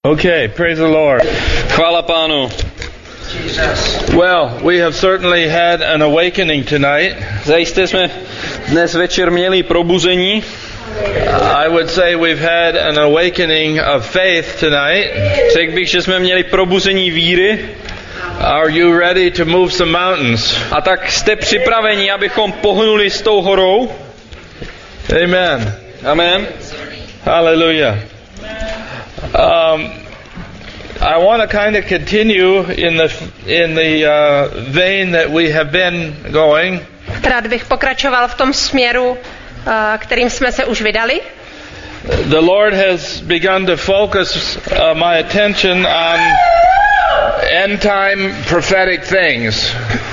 Okay, praise the Lord. Chvála Pánu. Well, we have certainly had an awakening tonight. Zajisté jsme dnes večer měli probuzení. I would say we've had an awakening of faith tonight. Řekl bych, že jsme měli probuzení víry. Are you ready to move some mountains? A tak jste připraveni, abychom pohnuli s tou horou? Amen. Amen. Hallelujah. I want to kind of continue in the vein that we have been going. Rád bych pokračoval v tom směru, kterým jsme se už vydali. The Lord has begun to focus my attention on end time prophetic things.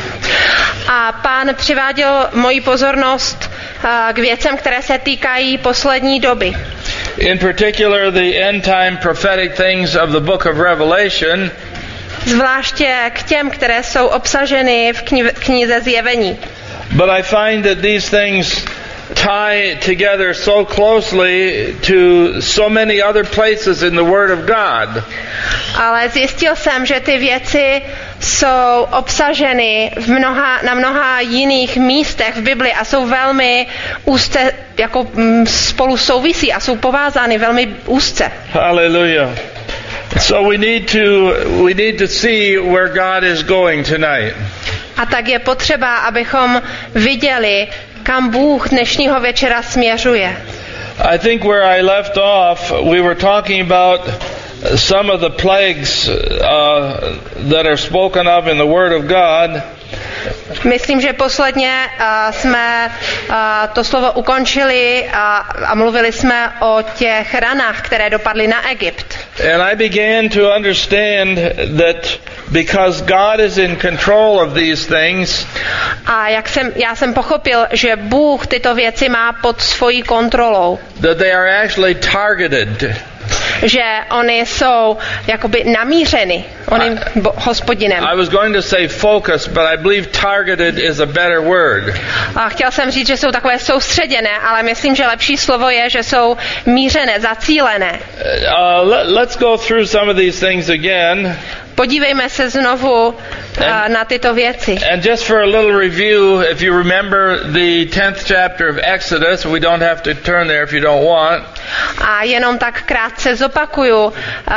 A Pán přiváděl moji pozornost k věcem, které se týkají poslední doby. In particular, the end time prophetic things of the book of Revelation. Zvláště k těm, které jsou obsaženy v knize Zjevení. But I find that these things tie together so closely to so many other places in the Word of God. Ale zjistil jsem, že ty věci jsou obsaženy na mnoha jiných místech v Bibli a jsou velmi úzce, jako spolu souvisí a jsou povázány velmi úzce. Hallelujah. So we need to see where God is going tonight. A tak je potřeba, abychom viděli, kam Bůh dnešního večera směřuje. I think where I left off, we were talking about some of the plagues that are spoken of in the Word of God. Myslím, že posledně jsme to slovo ukončili a mluvili jsme o těch ranách, které dopadly na Egypt. And I began to understand that because God is in control of these things, a já jsem pochopil, že Bůh tyto věci má pod svojí kontrolou. That they are actually targeted. Že oni jsou jakoby namířeny oným Hospodinem. I was going to say focus, but I believe targeted is a better word. A chtěl jsem říct, že jsou takové soustředěné, ale myslím, že lepší slovo je, že jsou mířené, zacílené. Let's go through some of these things again. Podívejme se znovu na tyto věci. And just for a little review, if you remember the 10th chapter of Exodus, we don't have to turn there if you don't want. A jenom tak krátce zopakuju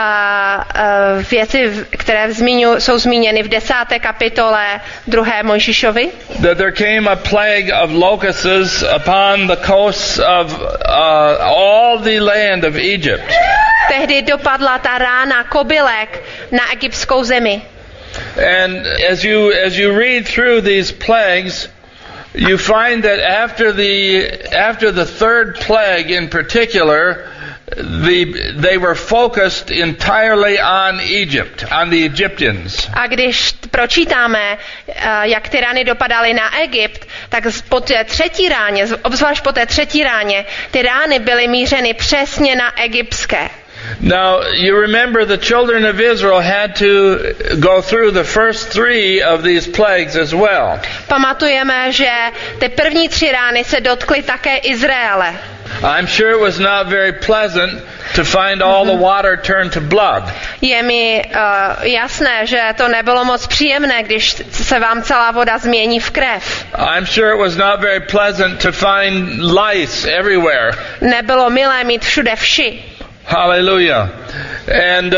věci, které jsou zmíněny v 10. kapitole 2. Mojžišovi. That there came a plague of locusts upon the coasts of all the land of Egypt. Tehdy dopadla ta rána kobylek na egyptskou zemi. And as you read through these plagues, you find that after the third plague in particular, they were focused entirely on Egypt, on the Egyptians. A když pročítáme, jak ty rány dopadaly na Egypt, tak po té třetí ráně, obzvlášť po té třetí ráně, ty rány byly mířeny přesně na egyptské. Now, you remember the children of Israel had to go through the first 3 of these plagues as well. Pamatujeme, že ty první 3 rány se dotkly také Izraele. I'm sure it was not very pleasant to find all the water turned to blood. Je mi jasné, že to nebylo moc příjemné, když se vám celá voda změní v krev. I'm sure it was not very pleasant to find lice everywhere. Nebylo milé mít všude vši. Hallelujah. And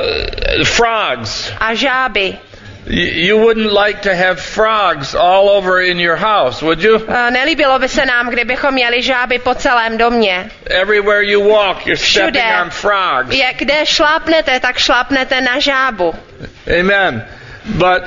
frogs. A žáby. You wouldn't like to have frogs all over in your house, would you? Nelíbilo by se nám, kdybychom měli žáby po celém domě. Everywhere you walk, you're stepping on frogs. Kde šlápnete, tak šlápnete na žábu. Amen. But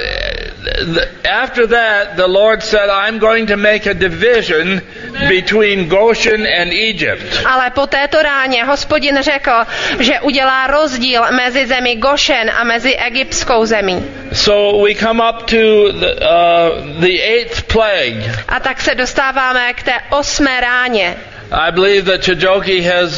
after that, the Lord said, I'm going to make a division between Goshen and Egypt. Ale po této ráně Hospodin řekl, že udělá rozdíl mezi zemi Goshen a mezi egyptskou zemí. So we come up to the 8th plague. A tak se dostáváme k té 8. ráně. I believe that Chijoki has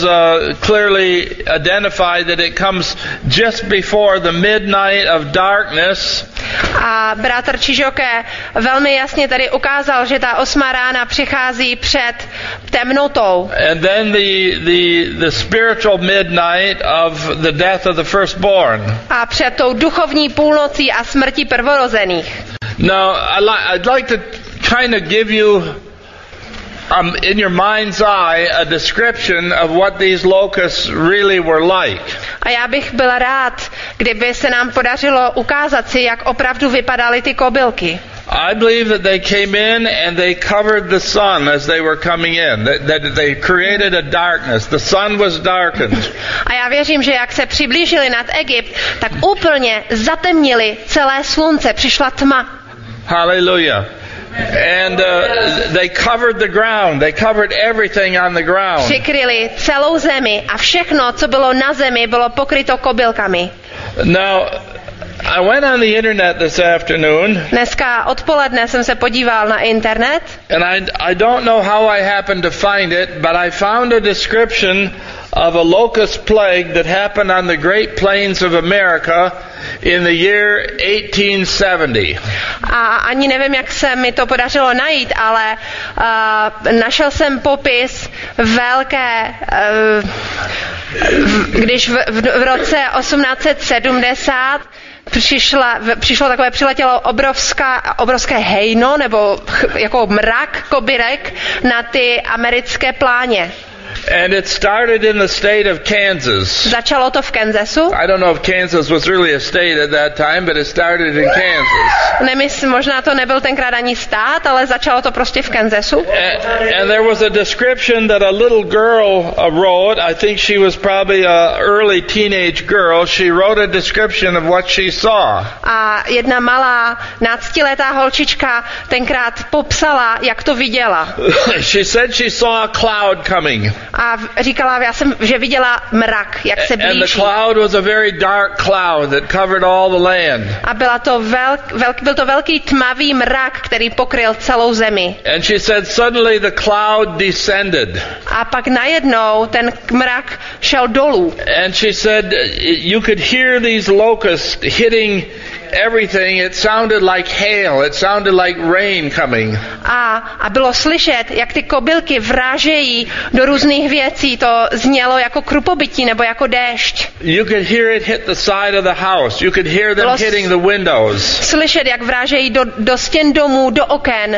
clearly identified that it comes just before the midnight of darkness A bratr Čižoke velmi jasně tady ukázal, že ta 8. rána přichází před temnotou. And then the spiritual midnight of the death of the firstborn. A před tou duchovní půlnocí a smrtí prvorozených. Now, I'd like to kind of give you in your mind's eye a description of what these locusts really were like. A já bych byl rád, kdyby se nám podařilo ukázat si, jak opravdu vypadaly ty kobylky. I believe that they came in and they covered the sun as they were coming in. That they created a darkness. The sun was darkened. A já věřím, že jak se přiblížili nad Egypt, tak úplně zatemnili celé slunce, přišla tma. Hallelujah. And they covered the ground. They covered everything on the ground. Přikryli celou zemi a všechno, co bylo na zemi, bylo pokryto kobylkami. Now, I went on the internet this afternoon. Dneska odpoledne jsem se podíval na internet. And I don't know how I happened to find it, but I found a description of a locust plague that happened on the Great Plains of America in the year 1870. A ani nevím, jak se mi to podařilo najít, ale našel jsem popis velké, když v roce 1870 přiletělo obrovské hejno, nebo jako mrak kobyrek na ty americké pláně. And it started in the state of Kansas. Začalo to v Kansasu. I don't know if Kansas was really a state at that time, but it started in Kansas. Nemyslím, možná to nebyl tenkrát ani stát, ale začalo to prostě v Kansasu. And there was a description that a little girl wrote. I think she was probably a early teenage girl. She wrote a description of what she saw. A jedna malá náctiletá holčička tenkrát popsala, jak to viděla. She said she saw a cloud coming. A říkala, že viděla mrak, jak se blíží. And the cloud was a very dark cloud that covered all the land. A byl to velký tmavý mrak, který pokryl celou zemi. And she said suddenly the cloud descended. A pak najednou ten mrak šel dolů. And she said you could hear these locusts hitting everything. It sounded like hail. It sounded like rain coming. A bylo slyšet, jak ty kobylky vrážejí do různých věcí. To znělo jako krupobytí nebo jako déšť. You could hear it hit the side of the house. You could hear them hitting the windows. Slyšet, jak vrážejí do stěn domů, do oken.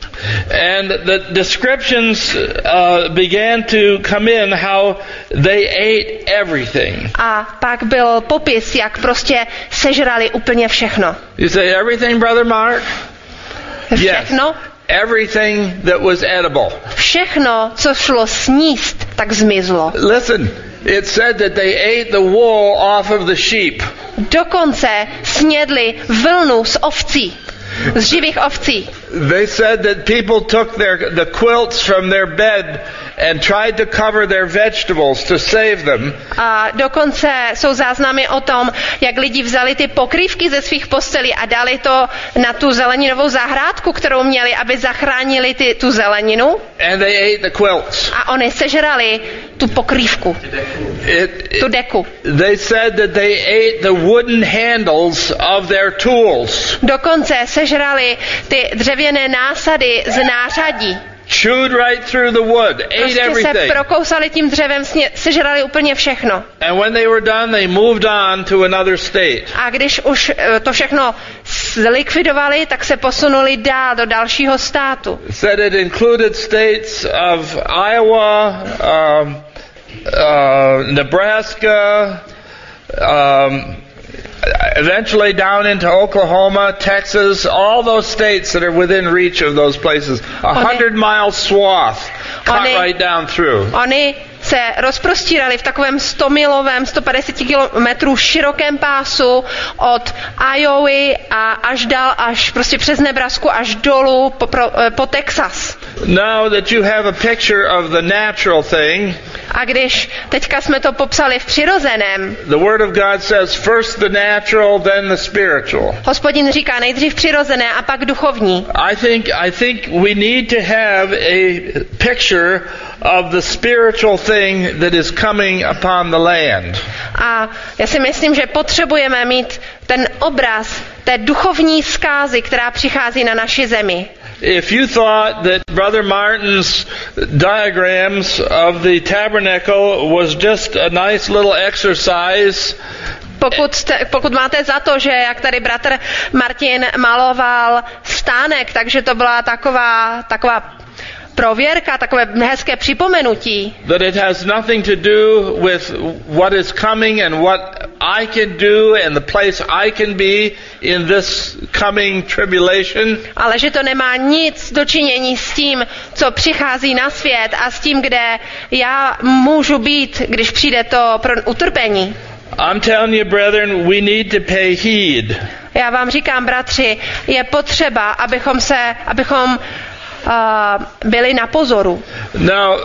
And the descriptions began to come in how they ate everything. A pak byl popis, jak prostě sežrali úplně všechno. You say everything, Brother Mark? Všechno? Yes. Everything that was edible. Všechno, co šlo sníst, tak zmizlo. Listen, it said that they ate the wool off of the sheep. Dokonce snědli vlnu z ovcí. Z živých ovcí. They said that people took the quilts from their bed and tried to cover their vegetables to save them. A dokonce jsou záznamy o tom, jak lidi vzali ty pokrývky ze svých postelí a dali to na tu zeleninovou zahrádku, kterou měli, aby zachránili tu zeleninu. And they ate the quilts. A oni sežrali tu pokrývku. Tu deku. They said that they ate the wooden handles of their tools. Dokonce sežrali ty dřevěné násady z nářadí. Chewed right through the wood, ate everything. Se prokousali tím dřevem, sežrali úplně všechno. And when they were done, they moved on to another state. A když už to všechno zlikvidovali, tak se posunuli dál do dalšího státu. Said it included states of Iowa, Nebraska, eventually down into Oklahoma, Texas, all those states that are within reach of those places. 100-mile swath cut right down through. Oni se rozprostírali v takovém 100-milovém, 150 kilometrů širokém pásu od Iowy a až dál, až prostě přes Nebrasku až dolů po Texas. Now that you have a picture of the natural thing, A když teďka jsme to popsali v přirozeném, the Word of God says first the natural, then the spiritual. Hospodin říká nejdřív přirozené a pak duchovní. I think we need to have a picture of the spiritual thing that is coming upon the land. A já si myslím, že potřebujeme mít ten obraz té duchovní zkázy, která přichází na naši zemi. If you thought that Brother Martin's diagrams of the tabernacle was just a nice little exercise, pokud máte za to, že jak tady bratr Martin maloval stánek, takže to byla taková prověrka, takové hezké připomenutí. That it has nothing to do with what is coming and what I can do and the place I can be in this coming tribulation. Ale že to nemá nic dočinění s tím, co přichází na svět a s tím, kde já můžu být, když přijde to pro utrpení. I'm telling you, brethren, we need to pay heed. Já vám říkám, bratři, je potřeba, abychom byli na pozoru. Now,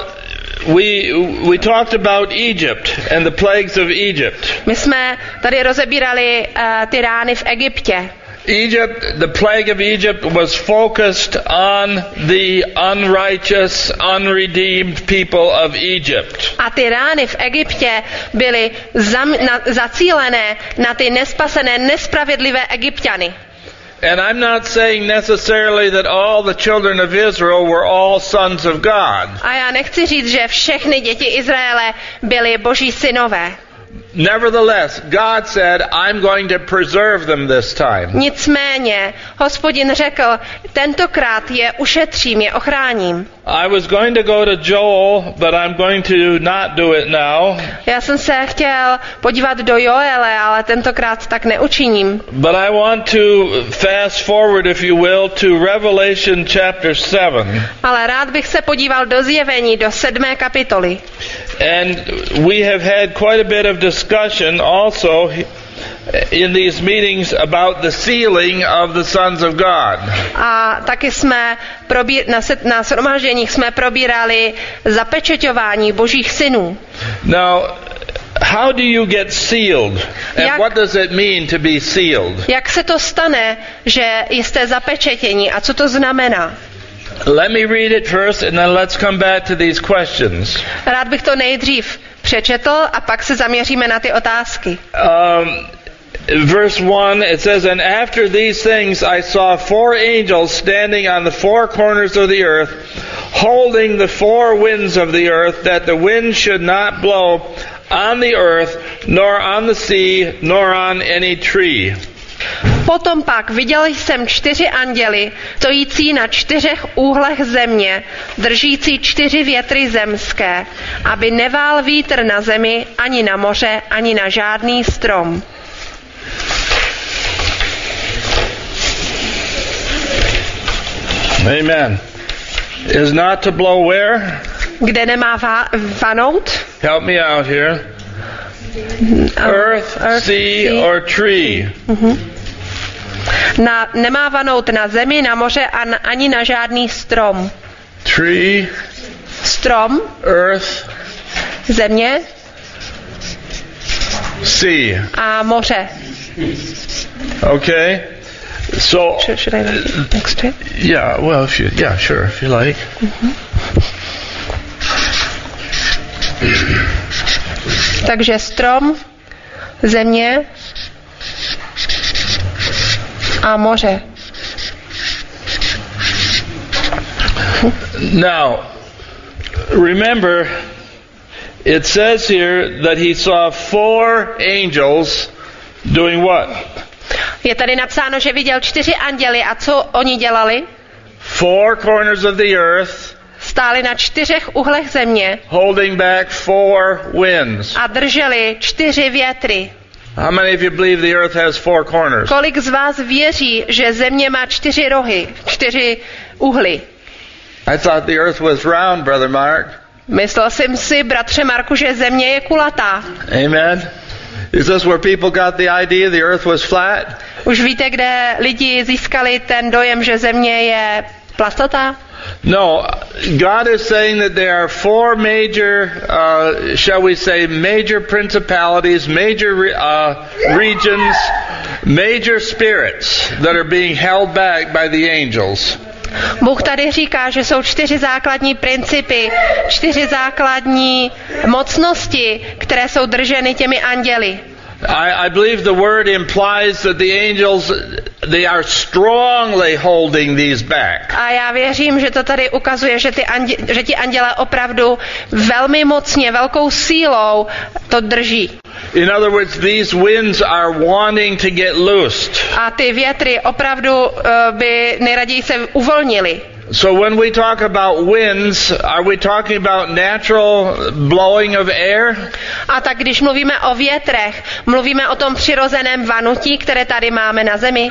we talked about Egypt and the plagues of Egypt. My jsme tady rozebírali ty rány v Egyptě. The plague of Egypt was focused on the unrighteous, unredeemed people of Egypt. A ty rány v Egyptě byly zacílené na ty nespasené, nespravedlivé Egypťany. And I'm not saying necessarily that all the children of Israel were all sons of God. A já nechci říct, že všechny děti Izraele byly boží synové. Nevertheless, God said, I'm going to preserve them this time. Nicméně, Hospodin řekl, tentokrát je ušetřím, je ochráním. I was going to go to Joel, but I'm going to not do it now. Já jsem se chtěl podívat do Joele, ale tentokrát tak neučiním. But I want to fast forward, if you will, to Revelation chapter 7. Ale rád bych se podíval do Zjevení, do 7. kapitoly. And we have had quite a bit of discussion also in these meetings about the sealing of the sons of God. A taky jsme na shromážděních jsme probírali zapečeťování božích synů. Now, how do you get sealed? And what does it mean to be sealed? Jak se to stane, že jste zapečetěni a co to znamená? Let me read it first and then let's come back to these questions. Rád bych to nejdřív přečetl a pak se zaměříme na ty otázky. Verse 1, it says, And after these things I saw 4 angels standing on the 4 corners of the earth, holding the 4 winds of the earth, that the wind should not blow on the earth, nor on the sea, nor on any tree. Potom pak viděl jsem 4 anděly, stojící na 4 úhlech země, držící 4 větry zemské, aby nevál vítr na zemi, ani na moře, ani na žádný strom. Amen. Is not to blow where? Kde nemá vanout? Help me out here. Earth, sea, or tree. Nemá vanout na zemi, na moře ani na žádný strom. Tree. Strom. Earth. Země. Sea. A moře. Okay. So. Should I write it next to it? Yeah. Well, sure, if you like. Takže strom, země a moře. Now, remember, it says here that he saw 4 angels doing what? Je tady napsáno, že viděl 4 anděly a co oni dělali? 4 corners of the earth. Stáli na 4 úhlech země. Holding back 4 winds. A drželi 4 větry. How many of you believe the earth has 4 corners? Kolik z vás věří, že země má 4 rohy, 4 úhly? I thought the earth was round, Brother Mark. Myslel jsem si, bratře Marku, že země je kulatá. Amen. Is this where people got the idea the earth was flat? Už víte, kde lidi získali ten dojem, že země je plasatá? No, God is saying that there are four major, shall we say, major principalities, major regions, major spirits that are being held back by the angels. Bůh tady říká, že jsou 4 základní principy, 4 základní mocnosti, které jsou drženy těmi anděli. I believe the word implies that the angels, they are strongly holding these back. A já věřím, že to tady ukazuje, že ti anděle opravdu velmi mocně, velkou sílou to drží. In other words, these winds are wanting to get loosed. A ty větry opravdu by nejraději se uvolnily. So when we talk about winds, are we talking about natural blowing of air? A tak když mluvíme o větrech, mluvíme o tom přirozeném vanutí, které tady máme na zemi.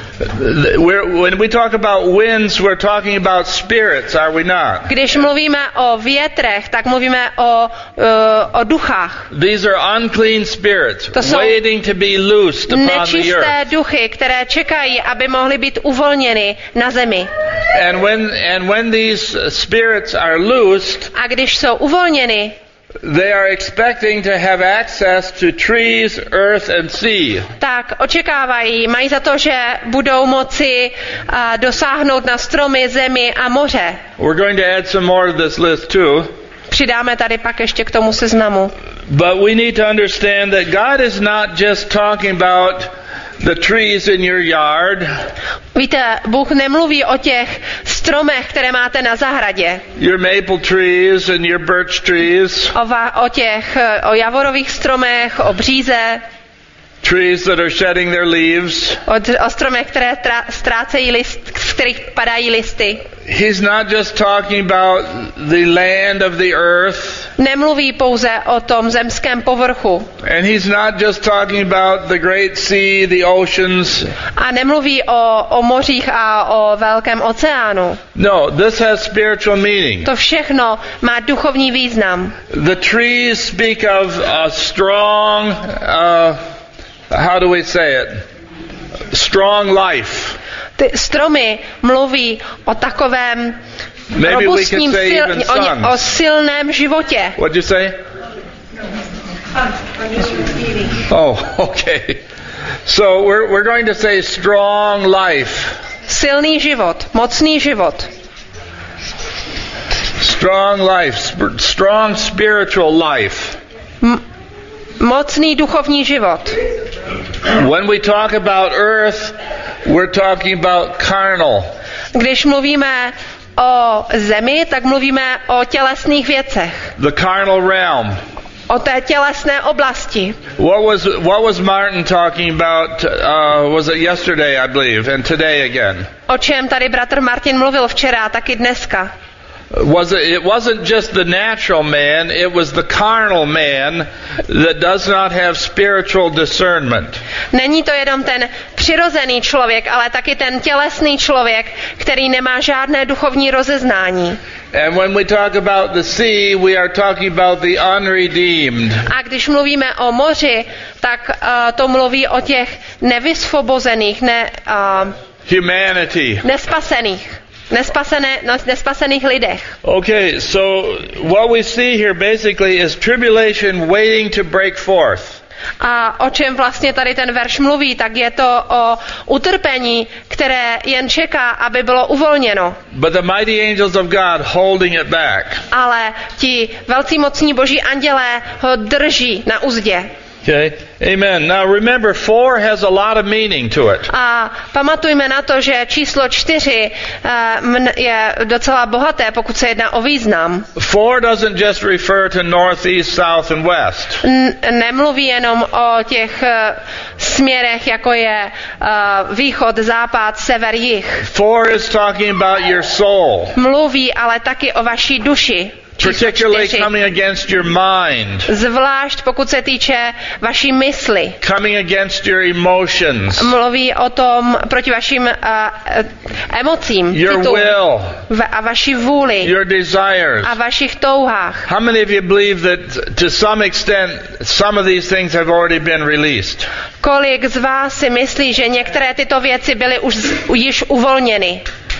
When we talk about winds, we're talking about spirits, are we not? Když mluvíme o větrech, tak mluvíme o duchách. These are unclean spirits waiting to be loosed upon the earth. Nečisté duchy, které čekají, aby mohly být uvolněny na zemi. And when these spirits are loosed, a když jsou uvolněny, they are expecting to have access to trees, earth and sea. Tak očekávají, mají za to, že budou moci dosáhnout na stromy, zemi a moře. We're going to add some more to this list too. Přidáme tady pak ještě k tomu seznamu. But we need to understand that God is not just talking about the trees in your yard. Víte, Bůh nemluví o těch stromech, které máte na zahradě. Your maple trees and your birch trees. O javorových stromech, o bříze. Trees that are shedding their leaves. O stromech, které ztrácejí list, z kterých padají listy. He's not just talking about the land of the earth. Nemluví pouze o tom zemském povrchu. And he's not just talking about the great sea, the oceans. A nemluví o mořích a o velkém oceánu. No, this has spiritual meaning. To všechno má duchovní význam. The trees speak of a strong, how do we say it? Strong life. Ty stromy mluví o takovém robustním, o silném životě. What'd you say? Oh, okay. So we're going to say strong life. Silný život, mocný život. Strong life, strong spiritual life. Mocný duchovní život. When we talk about earth, we're talking about carnal. Když mluvíme o zemi, tak mluvíme o tělesných věcech. The carnal realm. O té tělesné oblasti. What was Martin talking about? Was it yesterday, I believe, and today again? O čem tady bratr Martin mluvil včera, taky dneska? It wasn't just the natural man, it was the carnal man that does not have spiritual discernment. Není to jenom ten přirozený člověk, ale taky ten tělesný člověk, který nemá žádné duchovní rozeznání. And when we talk about the sea, we are talking about the unredeemed. A když mluvíme o moři, tak to mluví o těch nevysvobozených, humanity. Nespasených lidech. Okay, so what we see here basically is tribulation waiting to break forth. A o čem vlastně tady ten verš mluví, tak je to o utrpení, které jen čeká, aby bylo uvolněno. But the mighty angels of God holding it back. Ale ti velcí mocní boží andělé ho drží na uzdě. Okay. Amen. Now remember, 4 has a lot of meaning to it. A pamatujme na to, že číslo 4 je docela bohaté, pokud se jedná o význam. 4 doesn't just refer to north, east, south and west. Nemluví jenom o těch směrech, jako je východ, západ, sever, jih. 4 is talking about your soul. Mluví ale taky o vaší duši. Particularly coming against your mind. Zvlášť pokud se týče vaší mysli. Coming against your emotions. Mluví o tom proti vašim emocím. Your will. A vaší vůli. Your desires. A vašich touhách. How many of you believe that to some extent some of these things have already been released? Kolik z vás si myslí, že některé tyto věci byly už již uvolněny?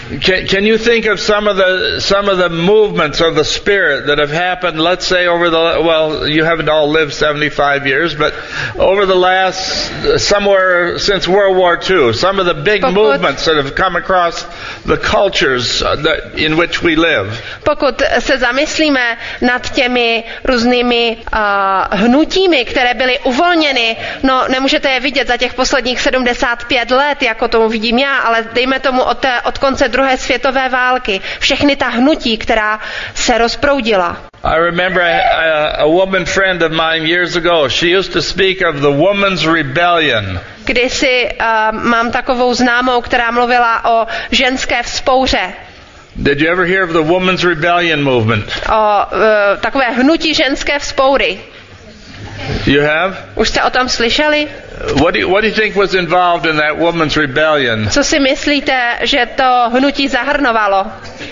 Can you think of some of the movements of the Spirit that have happened, let's say you haven't all lived 75 years, but over the last, somewhere since World War II, some of the big movements that have come across the cultures in which we live. Pokud se zamyslíme nad těmi různými hnutími, které byly uvolněny, no nemůžete je vidět za těch posledních 75 let, jako tomu vidím já, ale dejme tomu od konce druhé světové války. Všechny ta hnutí, která se rozproudila. I remember a woman friend of mine years ago. She used to speak of the woman's rebellion. Kdysi mám takovou známou, která mluvila o ženské vzpouře. Did you ever hear of the woman's rebellion movement? O takové hnutí ženské vzpoury. You have? Už jste o tom slyšeli? What do you think was involved in that woman's rebellion? Co si myslíte, že to hnutí zahrnovalo?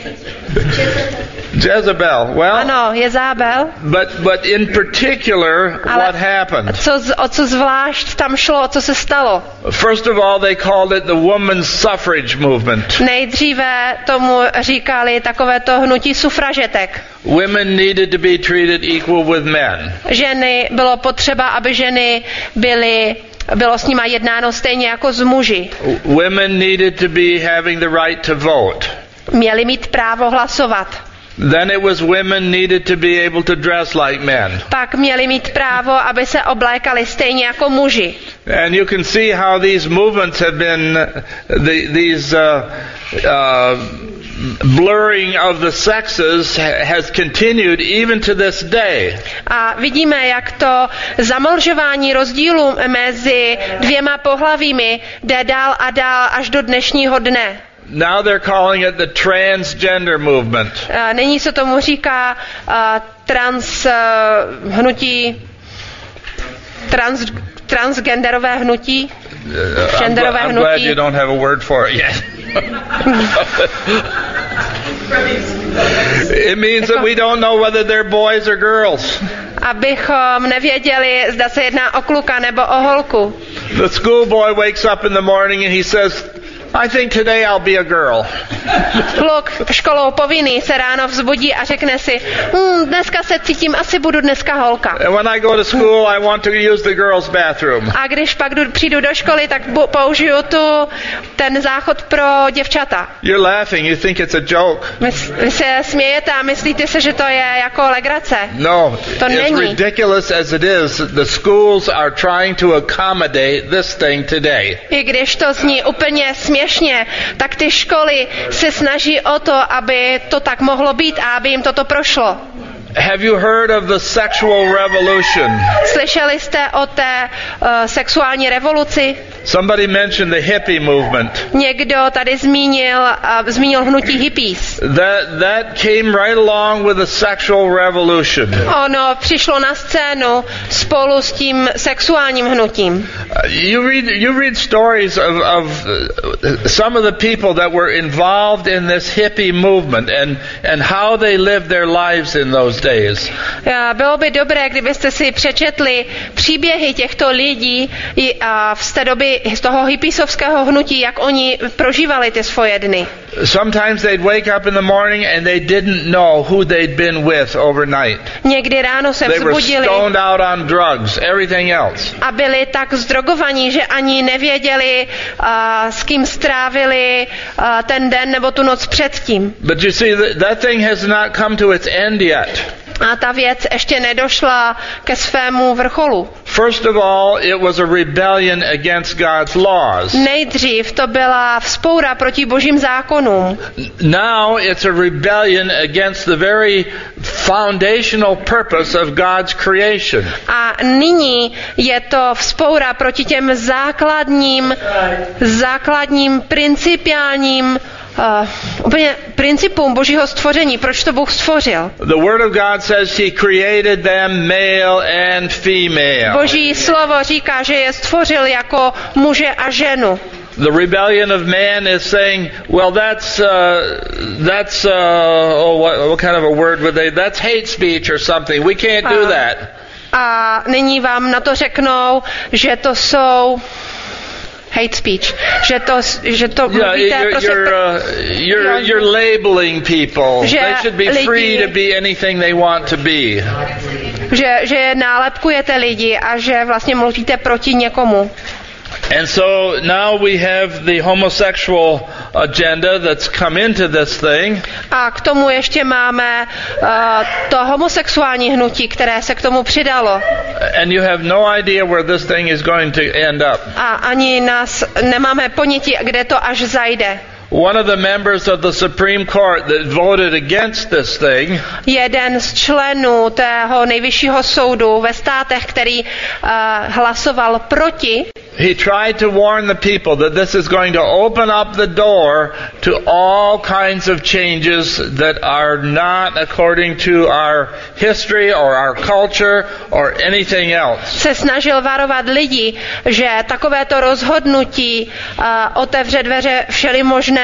Jezebel. Well, ano, Jezabel. But in particular, what happened? O co zvlášť tam šlo, o co se stalo? First of all, they called it the women's suffrage movement. Nejdříve tomu říkali takovéto hnutí sufražetek. Women needed to be treated equal with men. Ženy, bylo potřeba, aby ženy bylo s nima jednáno stejně jako s muži. Women needed to be having the right to vote. Měli mít právo hlasovat. Then it was women needed to be able to dress like men. Pak měli mít právo, aby se oblékali stejně jako muži. And you can see how these movements have been blurring of the sexes has continued even to this day. A vidíme, jak to zamlžování rozdílů mezi dvěma pohlavími jde dál a dál až do dnešního dne. Now they're calling it the transgender movement. Nyní se tomu říká transgenderové hnutí. Genderové I'm hnutí. glad you don't have a word for it yet. It means that we don't know whether they're boys or girls. Abychom nevěděli, zda se jedná o kluka nebo o holku. The schoolboy wakes up in the morning and he says, I think today I'll be a girl. Kluk školou povinný se ráno vzbudí a řekne si, dneska se cítím, asi budu dneska holka. And when I go to school, I want to use the girls' bathroom. A když pak přijdu do školy, tak použiju ten záchod pro děvčata. You're laughing, you think it's a joke. Vy se smějete a myslíte se, že to je jako legrace. No, to as není. ridiculous as it is, the schools are trying to accommodate this thing today. I když to zní úplně směšně, tak ty školy se snaží o to, aby to tak mohlo být a aby jim toto prošlo. Have you heard of the sexual revolution? Slyšeli jste o té sexuální revoluci? Somebody mentioned the hippie movement. Někdo tady zmínil hnutí hippies. That came right along with the sexual revolution. Ono přišlo na scénu spolu s tím sexuálním hnutím. You read stories of some of the people that were involved in this hippie movement and how they lived their lives in those days. Bylo by dobré, kdybyste si přečetli příběhy těchto lidí z té doby, z toho hippiesovského hnutí, jak oni prožívali ty svoje dny. Sometimes they'd wake up in the morning and they didn't know who they'd been with overnight. Někdy ráno se vzbudili. They were stoned out on drugs, everything else. A byli tak zdrogovaní, že ani nevěděli, s kým strávili ten den nebo tu noc předtím. But you see, that thing has not come to its end yet. A ta věc ještě nedošla ke svému vrcholu. First of all, it was a rebellion against God's laws. Nejdřív to byla vzpoura proti božím zákonům. Now it's a rebellion against the very foundational purpose of God's creation. A nyní je to vzpoura proti těm základním principiálním úplně principům božího stvoření, proč to Bůh stvořil. The word of God says he created them male and female. Boží slovo říká, že je stvořil jako muže a ženu. The rebellion of man is saying, well, that's what kind of a word would they? That's hate speech or something. We can't do that. A nyní vám na to řeknou, že to jsou hate speech, že to mluvíte prostě you're labeling people. They should be free to be anything they want to be. Že nálepkujete lidi a že vlastně mluvíte proti někomu. And so now we have the homosexual agenda that's come into this thing. A k tomu ještě máme to homosexuální hnutí, které se k tomu přidalo. And you have no idea where this thing is going to end up. A ani nemáme ponětí, kde to až zajde. One of the members of the Supreme Court that voted against this thing, jeden z členů tého nejvyššího soudu ve státech, který hlasoval proti, he tried to warn the people that this is going to open up the door to all kinds of changes that are not according to our history or our culture or anything else. Se snažil varovat lidi, že takovéto rozhodnutí otevře dveře všelimožnému,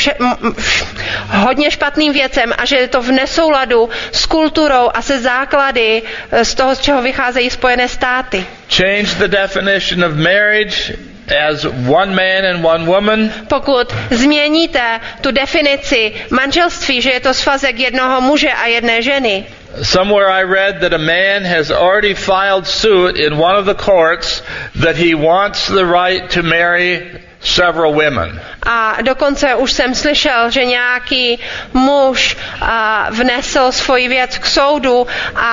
hodně špatným věcem a že je to v nesouladu s kulturou a se základy z toho, z čeho vycházejí Spojené státy. Change the definition of marriage as one man and one woman. Pokud změníte tu definici manželství, že je to svazek jednoho muže a jedné ženy. Somewhere I read that a man has already filed suit in one of the courts that he wants the right to marry several women. A dokonce už jsem slyšel, že nějaký muž vnesl svoji věc k soudu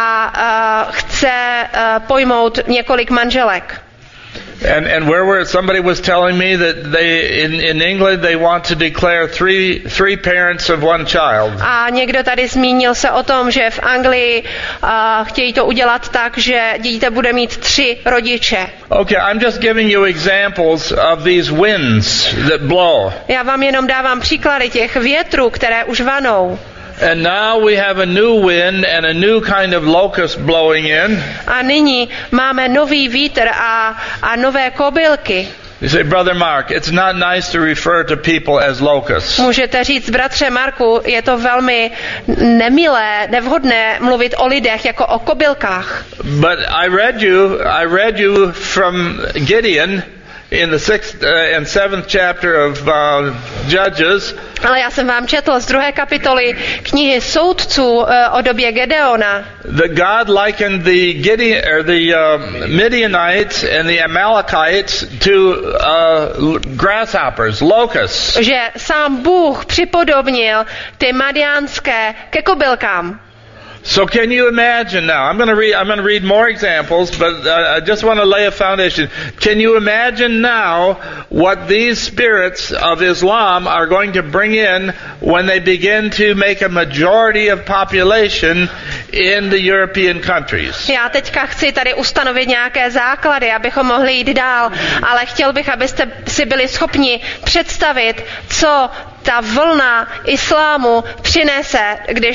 a chce pojmout několik manželek. And somebody was telling me that they in England they want to declare three parents of one child. A někdo tady zmínil se o tom, že v Anglii chtějí to udělat tak, že dítě bude mít 3 rodiče. Okay, I'm just giving you examples of these winds that blow. Já vám jenom dávám příklady těch větrů, které už vanou. And now we have a new wind and a new kind of locust blowing in. A nyní máme nový vítr a nové kobylky. You say, Brother Mark, it's not nice to refer to people as locusts. Můžete říct, bratře Marku, je to velmi nemilé, nevhodné mluvit o lidech jako o kobylkách. But I read you from Gideon in the 6th and 7th chapter of Judges. Ale já jsem vám četl z 2. kapitoly knihy Soudců o době Gedeona. That God likened the Midianites and the Amalekites to grasshoppers, locusts. Že sám Bůh připodobnil ty madiánské ke kobylkám. So can you imagine now? I'm going to read more examples, but I just want to lay a foundation. Can you imagine now what these spirits of Islam are going to bring in when they begin to make a majority of population in the European countries? Já teďka chci tady ustanovit nějaké základy, abychom mohli jít dál, ale chtěl bych, abyste si byli schopni představit, co ta vlna islámu přinese,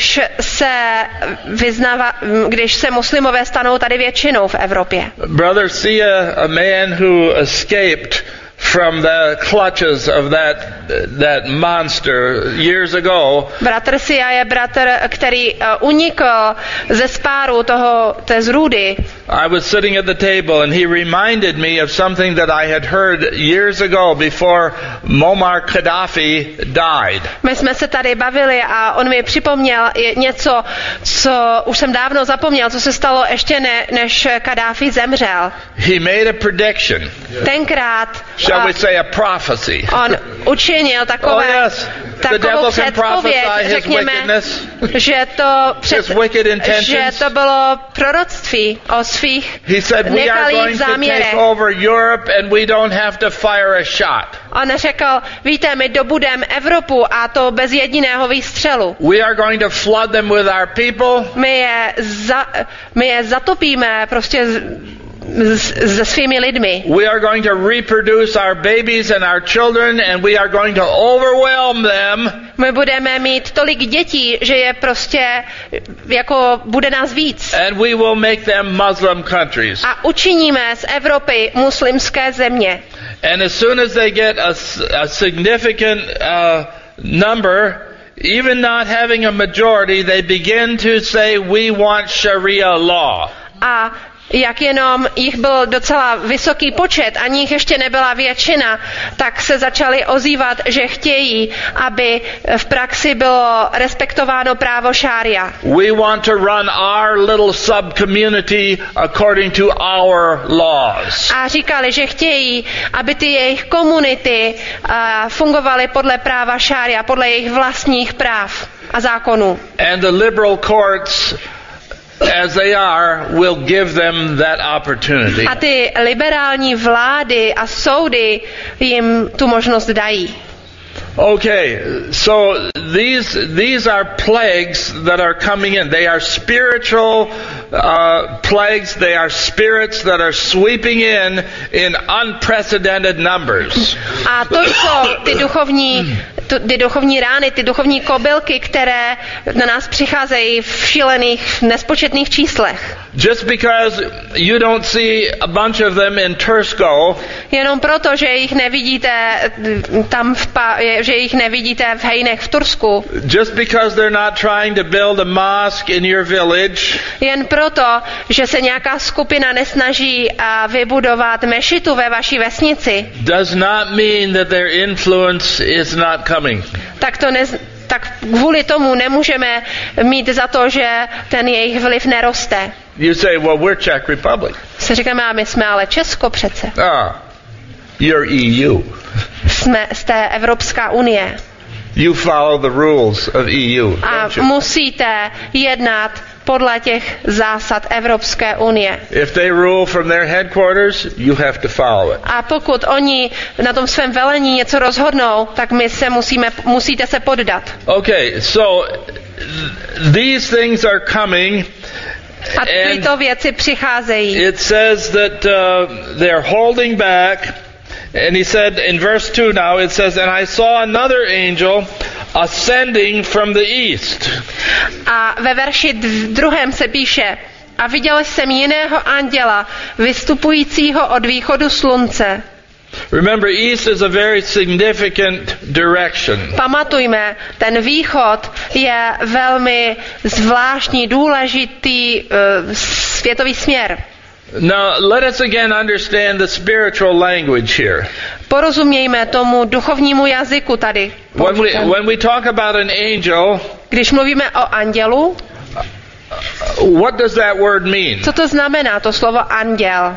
když se muslimové stanou tady většinou v Evropě. Brother Sia, a man who escaped from the clutches of that monster years ago. Bratr Sia je bratr, který unikl ze spáru té zrůdy. I was sitting at the table and he reminded me of something that I had heard years ago before Muammar Gaddafi died. My jsme se tady bavili a on mi připomněl něco, co už jsem dávno zapomněl, co se stalo ještě než Gaddafi zemřel. He made a prediction. Tenkrát shall we say a prophecy. On učinil takovou předpověď, řekněme, že to bylo proroctví o svých nekalých záměrech. On řekl, víte, my dobudeme Evropu a to bez jediného výstřelu. My je zatopíme prostě se svými lidmi. We are going to reproduce our babies and our children and we are going to overwhelm them. My budeme mít tolik dětí, že je prostě jako bude nás víc. And we will make them Muslim countries. A učiníme z Evropy muslimské země. And as soon as they get a significant number, even not having a majority, they begin to say we want Sharia law. A jak jenom jich byl docela vysoký počet, ani jich ještě nebyla většina, tak se začali ozývat, že chtějí, aby v praxi bylo respektováno právo šária. We want to run our little sub-community according to our laws. A říkali, že chtějí, aby ty jejich komunity fungovaly podle práva šária, podle jejich vlastních práv a zákonů. And the liberal courts, as they are, will give them that opportunity. A ty liberální vlády a soudy jim tu možnost dají. Okay, so these are plagues that are coming in. They are spiritual plagues. They are spirits that are sweeping in unprecedented numbers. A to jsou ty duchovní rány, ty duchovní kobylky, které na nás přicházejí v šílených, nespočetných číslech. Just because you don't see a bunch of them in Tursko, jenom proto, že jich nevidíte tam že jich nevidíte v hejnech v Tursku. Just because they're not trying to build a mosque in your village, jen proto, že se nějaká skupina nesnaží vybudovat mešitu ve vaší vesnici, does not mean that their influence is not coming. Tak kvůli tomu nemůžeme mít za to, že ten jejich vliv neroste. You say, well, we're Czech Republic. Se říkáme, a my jsme ale Česko přece. You're EU. Jsme z té Evropská unie. You follow the rules of EU. A musíte jednat podle těch zásad Evropské unie. If they rule from their headquarters, you have to follow it. A pokud oni na tom svém velení něco rozhodnou, tak musíte se poddat. Okay, so these things are coming. A tyto věci přicházejí. It says that they're holding back. And he said in verse 2 now, it says, and I saw another angel ascending from the east. A ve verši 2 se píše, a viděl jsem jiného anděla, vystupujícího od východu slunce. Remember, east is a very significant direction. Pamatujme, ten východ je velmi zvláštní, důležitý světový směr. Now, let us again understand the spiritual language here. Porozumějme tomu duchovnímu jazyku tady. When we talk about an angel, když mluvíme o andělu, what does that word mean? Co to znamená, to slovo anděl?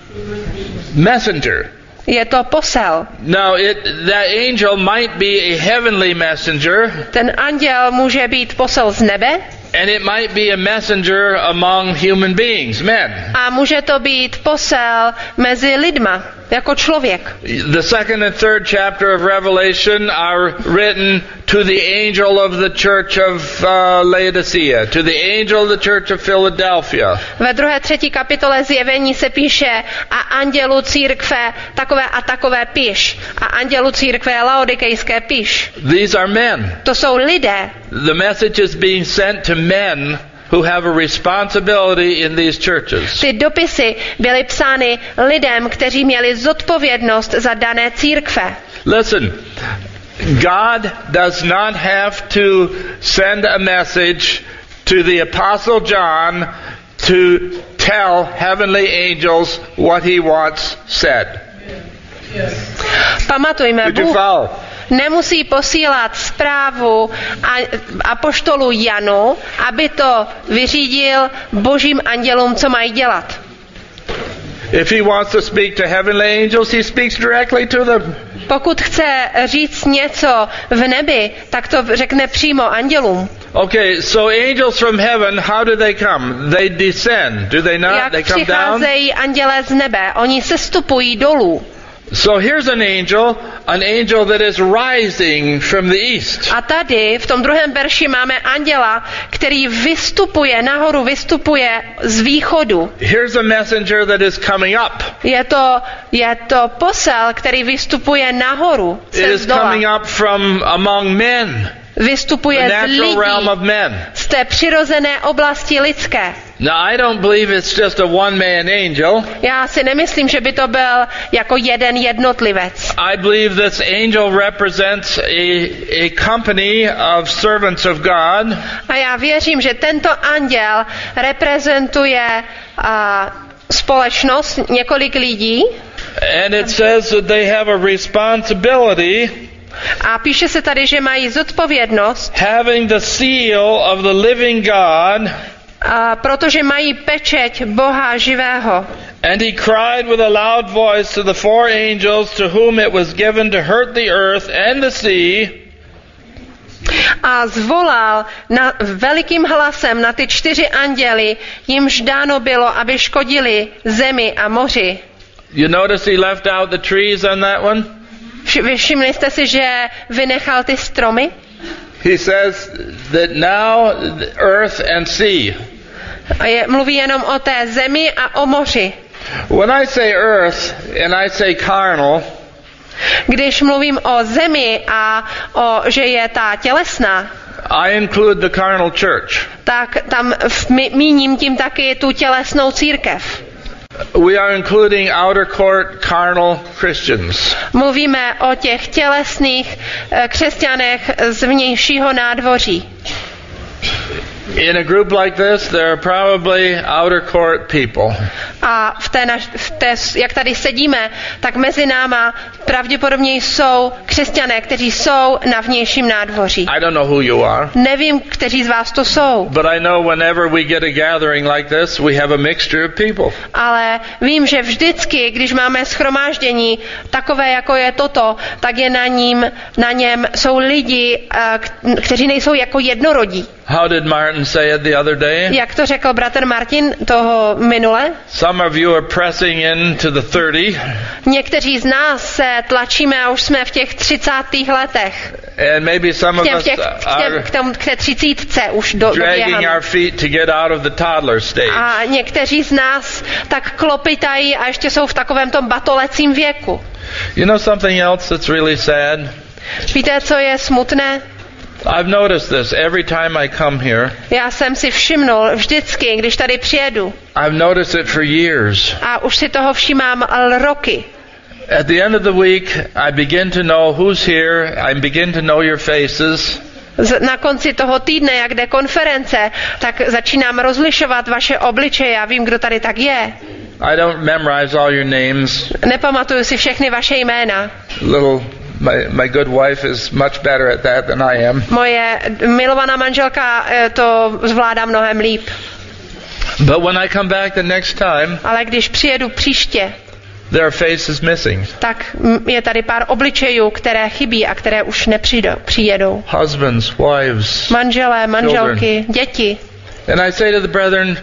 Messenger. Je to posel. Now, that angel might be a heavenly messenger. Ten anděl může být posel z nebe. And it might be a messenger among human beings, men. A může to být posel mezi lidma, jako člověk. The second and third chapter of Revelation are written to the angel of the church of Laodicea, to the angel of the church of Philadelphia. Ve 2. 3. kapitole Zjevení se píše a andělu církve takové a takové píš. A andělu církve Laodikejské píš. These are men. To jsou lidé. The message is being sent to men who have a responsibility in these churches. Ty dopisy byly psány lidem, kteří měli zodpovědnost za dané církve. Listen, God does not have to send a message to the Apostle John to tell heavenly angels what he wants said. Pamatujme, Bůh nemusí posílat zprávu apoštolu Janu, aby to vyřídil božím andělům, co mají dělat. If he wants to speak to heavenly angels, he speaks directly to them. Pokud chce říct něco v nebi, tak to řekne přímo andělům. Okay, so angels from heaven, how do they come? They descend, do they not? Jak they come down? přicházejí andělé z nebe? Oni sestupují dolů. So here's an angel that is rising from the east. A tady v tom 2. verši máme anděla, který vystupuje nahoru, vystupuje z východu. Here's a messenger that is coming up. Je to posel, který vystupuje nahoru, It is coming up from among men. Vystupuje z lidí, z té přirozené oblasti lidské. Now I don't believe it's just a one-man angel. Já si nemyslím, že by to byl jako jeden jednotlivec. I believe this angel represents a company of servants of God. A já věřím, že tento anděl reprezentuje společnost, několik lidí. And it says that they have a responsibility, A píše se tady, že mají zodpovědnost, having the seal of the living God. protože mají pečeť Boha živého. And he cried with a loud voice to the four angels to whom it was given to hurt the earth and the sea. A zvolal velikým hlasem na ty 4 anděly, jimž dáno bylo, aby škodili zemi a moři. You notice he left out the trees on that one? Všimli jste si, že vynechal ty stromy? He says that now earth and sea. Mluví jenom o té zemi a o moři. When I say earth and I say carnal, když mluvím o zemi a že je ta tělesná, I include the carnal church. tak tam míním tím taky tu tělesnou církev. We are including outer court carnal Christians. Mluvíme o těch tělesných křesťanech z vnějšího nádvoří. In a group like this, there are probably outer court people. A jak tady sedíme, tak mezi náma pravděpodobně jsou křesťané, kteří jsou na vnějším nádvoří. I don't know who you are. Nevím, kteří z vás to jsou. But I know whenever we get a gathering like this, we have a mixture of people. Ale vím, že vždycky, když máme shromáždění takové, jako je toto, tak je na něm jsou lidi, kteří nejsou jako jednorodí. How did Martin say it the other day? Jak to řekl bratr Martin toho minule? Some of you are pressing into the 30. Někteří z nás se tlačíme a už jsme v těch 30. letech. And maybe some of us are k té 30 už dragging our feet to get out of the toddler stage. A někteří z nás tak klopitají a ještě jsou v takovém tom batolecím věku. You know something else that's really sad? Víte, co je smutné? I've noticed this every time I come here. Já jsem si všimnul vždycky, když tady přijedu. I've noticed it for years. A už si toho všímám roky. At the end of the week, I begin to know who's here. I begin to know your faces. Na konci toho týdne, jak jde konference, tak začínám rozlišovat vaše obličeje. Já vím, kdo tady tak je. I don't memorize all your names. Nepamatuju si všechny vaše jména. My good wife is much better at that than I am. Moje milovaná manželka to zvládá mnohem líp. But when I come back the next time, ale když přijedu příště, there are faces missing. Tak je tady pár obličejů, které chybí a které už nepřijedou. Husbands, wives, manželé, manželky, children. Děti. And I say to the brethren,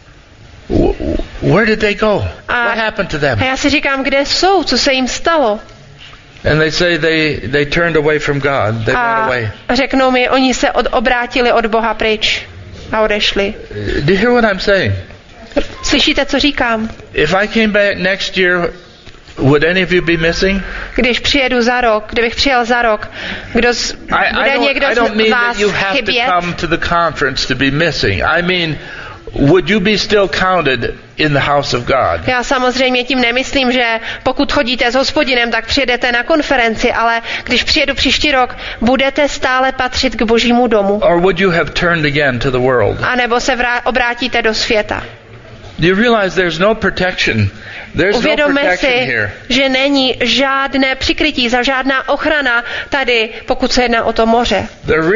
where did they go? What happened to them? A já si říkám, kde jsou, co se jim stalo? And they say they turned away from God. They went away. A řeknou mi, oni se obrátili od Boha pryč a odešli. Do you hear what I'm saying? Slyšíte, co říkám? If I came back next year, would any of you be missing? Když přijedu za rok, kdybych přijel za rok, bude někdo z vás chybět? I don't mean that you have to come to the conference to be missing. I mean, would you be still counted in the house of God? Já samozřejmě tím nemyslím, že pokud chodíte s Hospodinem, tak přijedete na konferenci, ale když přijedu příští rok, budete stále patřit k Božímu domu. Or would you have turned again to the world? A nebo se obrátíte do světa. Do you realize there's no protection? There's no protection here. Že není žádné přikrytí, žádná ochrana tady, pokud se jedná o to moře.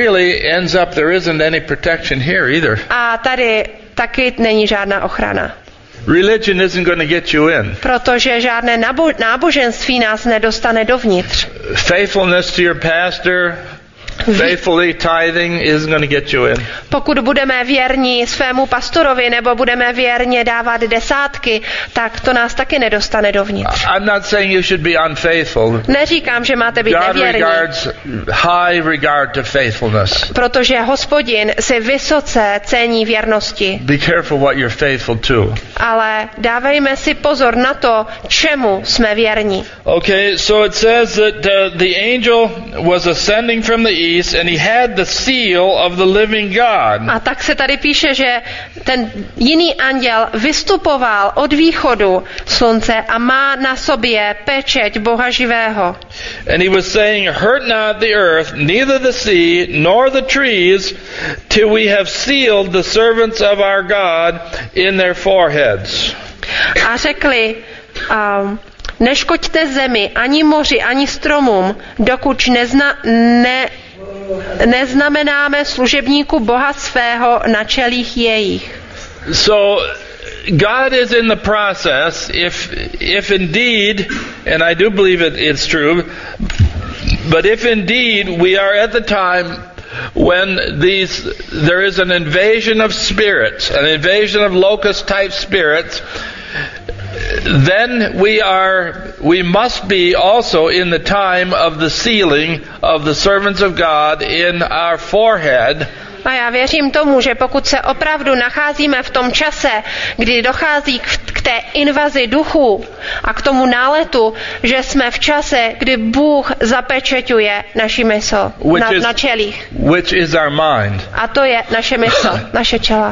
There isn't any protection here either. A tady taky není žádná ochrana. Religion isn't going to get you in. Protože žádné náboženství nás nedostane dovnitř. Faithfulness to your pastor, faithfully tithing isn't going to get you in. Pokud budeme věrní svému pastorovi nebo budeme věrně dávat desátky, tak to nás taky nedostane dovnitř. I'm not saying you should be unfaithful. Neříkám, že máte být nevěrní. God regards high regard to faithfulness. Protože Hospodin si vysoce cení věrnosti. Be careful what you're faithful to. Ale dávejme si pozor na to, čemu jsme věrní. Okay, so it says that the angel was ascending from the east and he had the seal of the living God. A tak se tady píše, že ten jiný anděl vystupoval od východu slunce a má na sobě pečeť Boha živého. And he was saying, hurt not the earth, neither the sea, nor the trees, till we have sealed the servants of our God in their foreheads. A řekli, neškoďte zemi, ani moři, ani stromům, dokud neznamenáme služebníku Boha svého na čelích jejich. So God is in the process, if indeed, and I do believe it's true, but if indeed we are at the time when there is an invasion of spirits, an invasion of locust type spirits, then we must be also in the time of the sealing of the servants of God in our forehead. A já věřím tomu, že pokud se opravdu nacházíme v tom čase, kdy dochází k té invazi duchů a k tomu náletu, že jsme v čase, kdy Bůh zapečeťuje naši mysl na čelích. Which is our mind. A to je naše mysl, naše čela.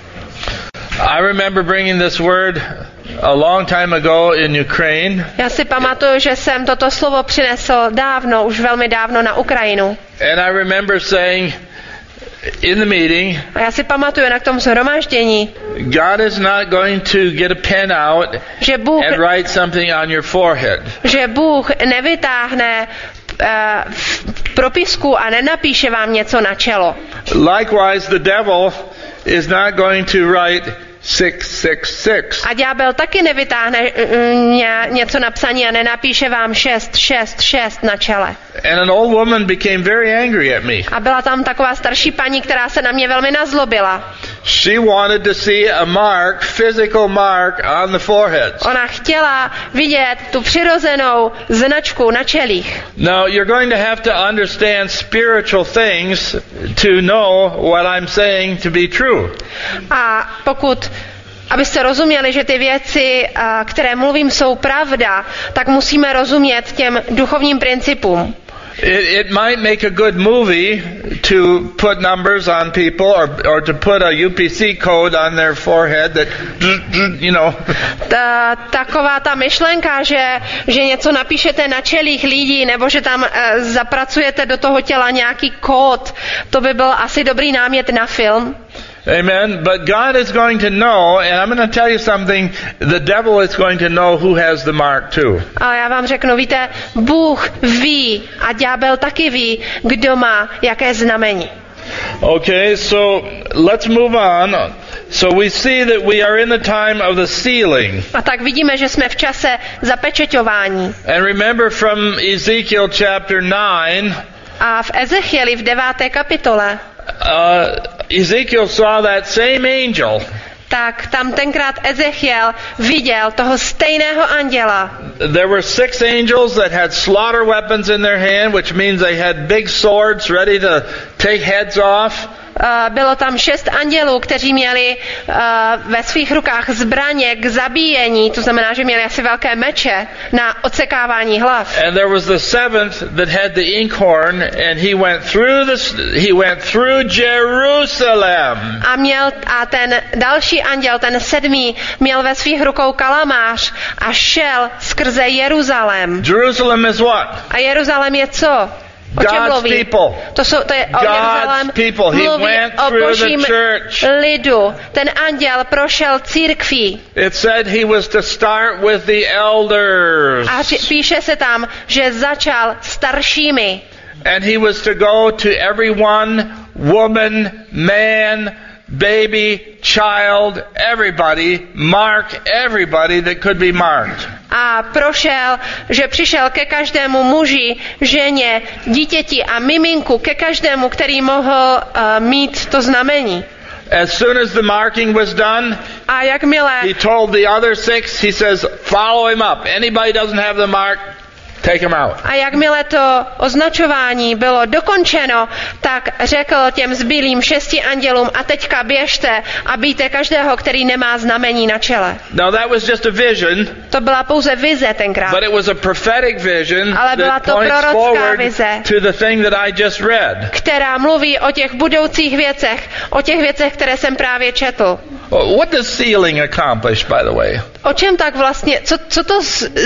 I remember bringing this word a long time ago in Ukraine. Já si pamatuju, že jsem toto slovo přinesl už velmi dávno na Ukrajinu. And I remember saying in the meeting, a já si pamatuju na tom shromáždění, God is not going to get a pen out and write something on your forehead. Že Bůh nevytáhne propisku a nenapíše vám něco na čelo. Likewise, the devil is not going to write 666. A ďábel taky nevytáhne něco napsaní a nenapíše vám 666 na čele. And an old woman became very angry at me. A byla tam taková starší paní, která se na mě velmi nazlobila. She wanted to see a mark, physical mark on the forehead. Ona chtěla vidět tu přirozenou značku na čelích. Now you're going to have to understand spiritual things to know what I'm saying to be true. A abyste rozuměli, že ty věci, které mluvím, jsou pravda, tak musíme rozumět těm duchovním principům. It might make a good movie to put numbers on people or to put a UPC code on their forehead that, you know. Taková ta myšlenka, že něco napíšete na čelích lidí nebo že tam zapracujete do toho těla nějaký kód, to by byl asi dobrý námět na film. Amen. But God is going to know, and I'm going to tell you something, the devil is going to know who has the mark too. A já vám řeknu, víte, Bůh ví a ďábel taky ví, kdo má jaké znamení. Okay, so let's move on. So we see that we are in the time of the sealing. A tak vidíme, že jsme v čase zapečeťování. And remember from Ezekiel chapter 9. A v Ezechieli v 9. kapitole Ezekiel saw that same angel. Tak tam tenkrát Ezechiel viděl toho stejného anděla. There were 6 angels that had slaughter weapons in their hand, which means they had big swords ready to take heads off. Bylo tam 6 andělů, kteří měli ve svých rukách zbraně k zabíjení, to znamená, že měli asi velké meče na odsekávání hlav. And there was the 7th that had the inkhorn, and he went through Jerusalem. A ten další anděl, ten 7. měl ve svých rukou kalamář a šel skrze Jeruzalém. Jerusalem is what? A Jeruzalém je co? O čem mluví? To je o Jeruzalém. Mluví o božím lidu. Ten anděl prošel církví. It said he was to start with the elders. A píše se tam, že začal staršími. And he was to go to everyone, woman, man, baby, child, everybody, mark everybody that could be marked. A přišel ke každému muži, ženě, dítěti a miminku, ke každému, který mohl mít to znamení. As soon as the marking was done, a jakmile he told the other 6, he says, follow him up. Anybody doesn't have the mark, take him out. A jakmile to označování bylo dokončeno, tak řekl těm zbylým 6 andělům, a teďka běžte a bijte každého, který nemá znamení na čele. Now that was just a vision. To byla pouze vize tenkrát. But it was a prophetic vision. Ale byla to prorocká vize, to the thing that I just read. Která mluví o těch budoucích věcech, o těch věcech, které jsem právě četl. What does sealing accomplish, by the way? O čem tak vlastně, co to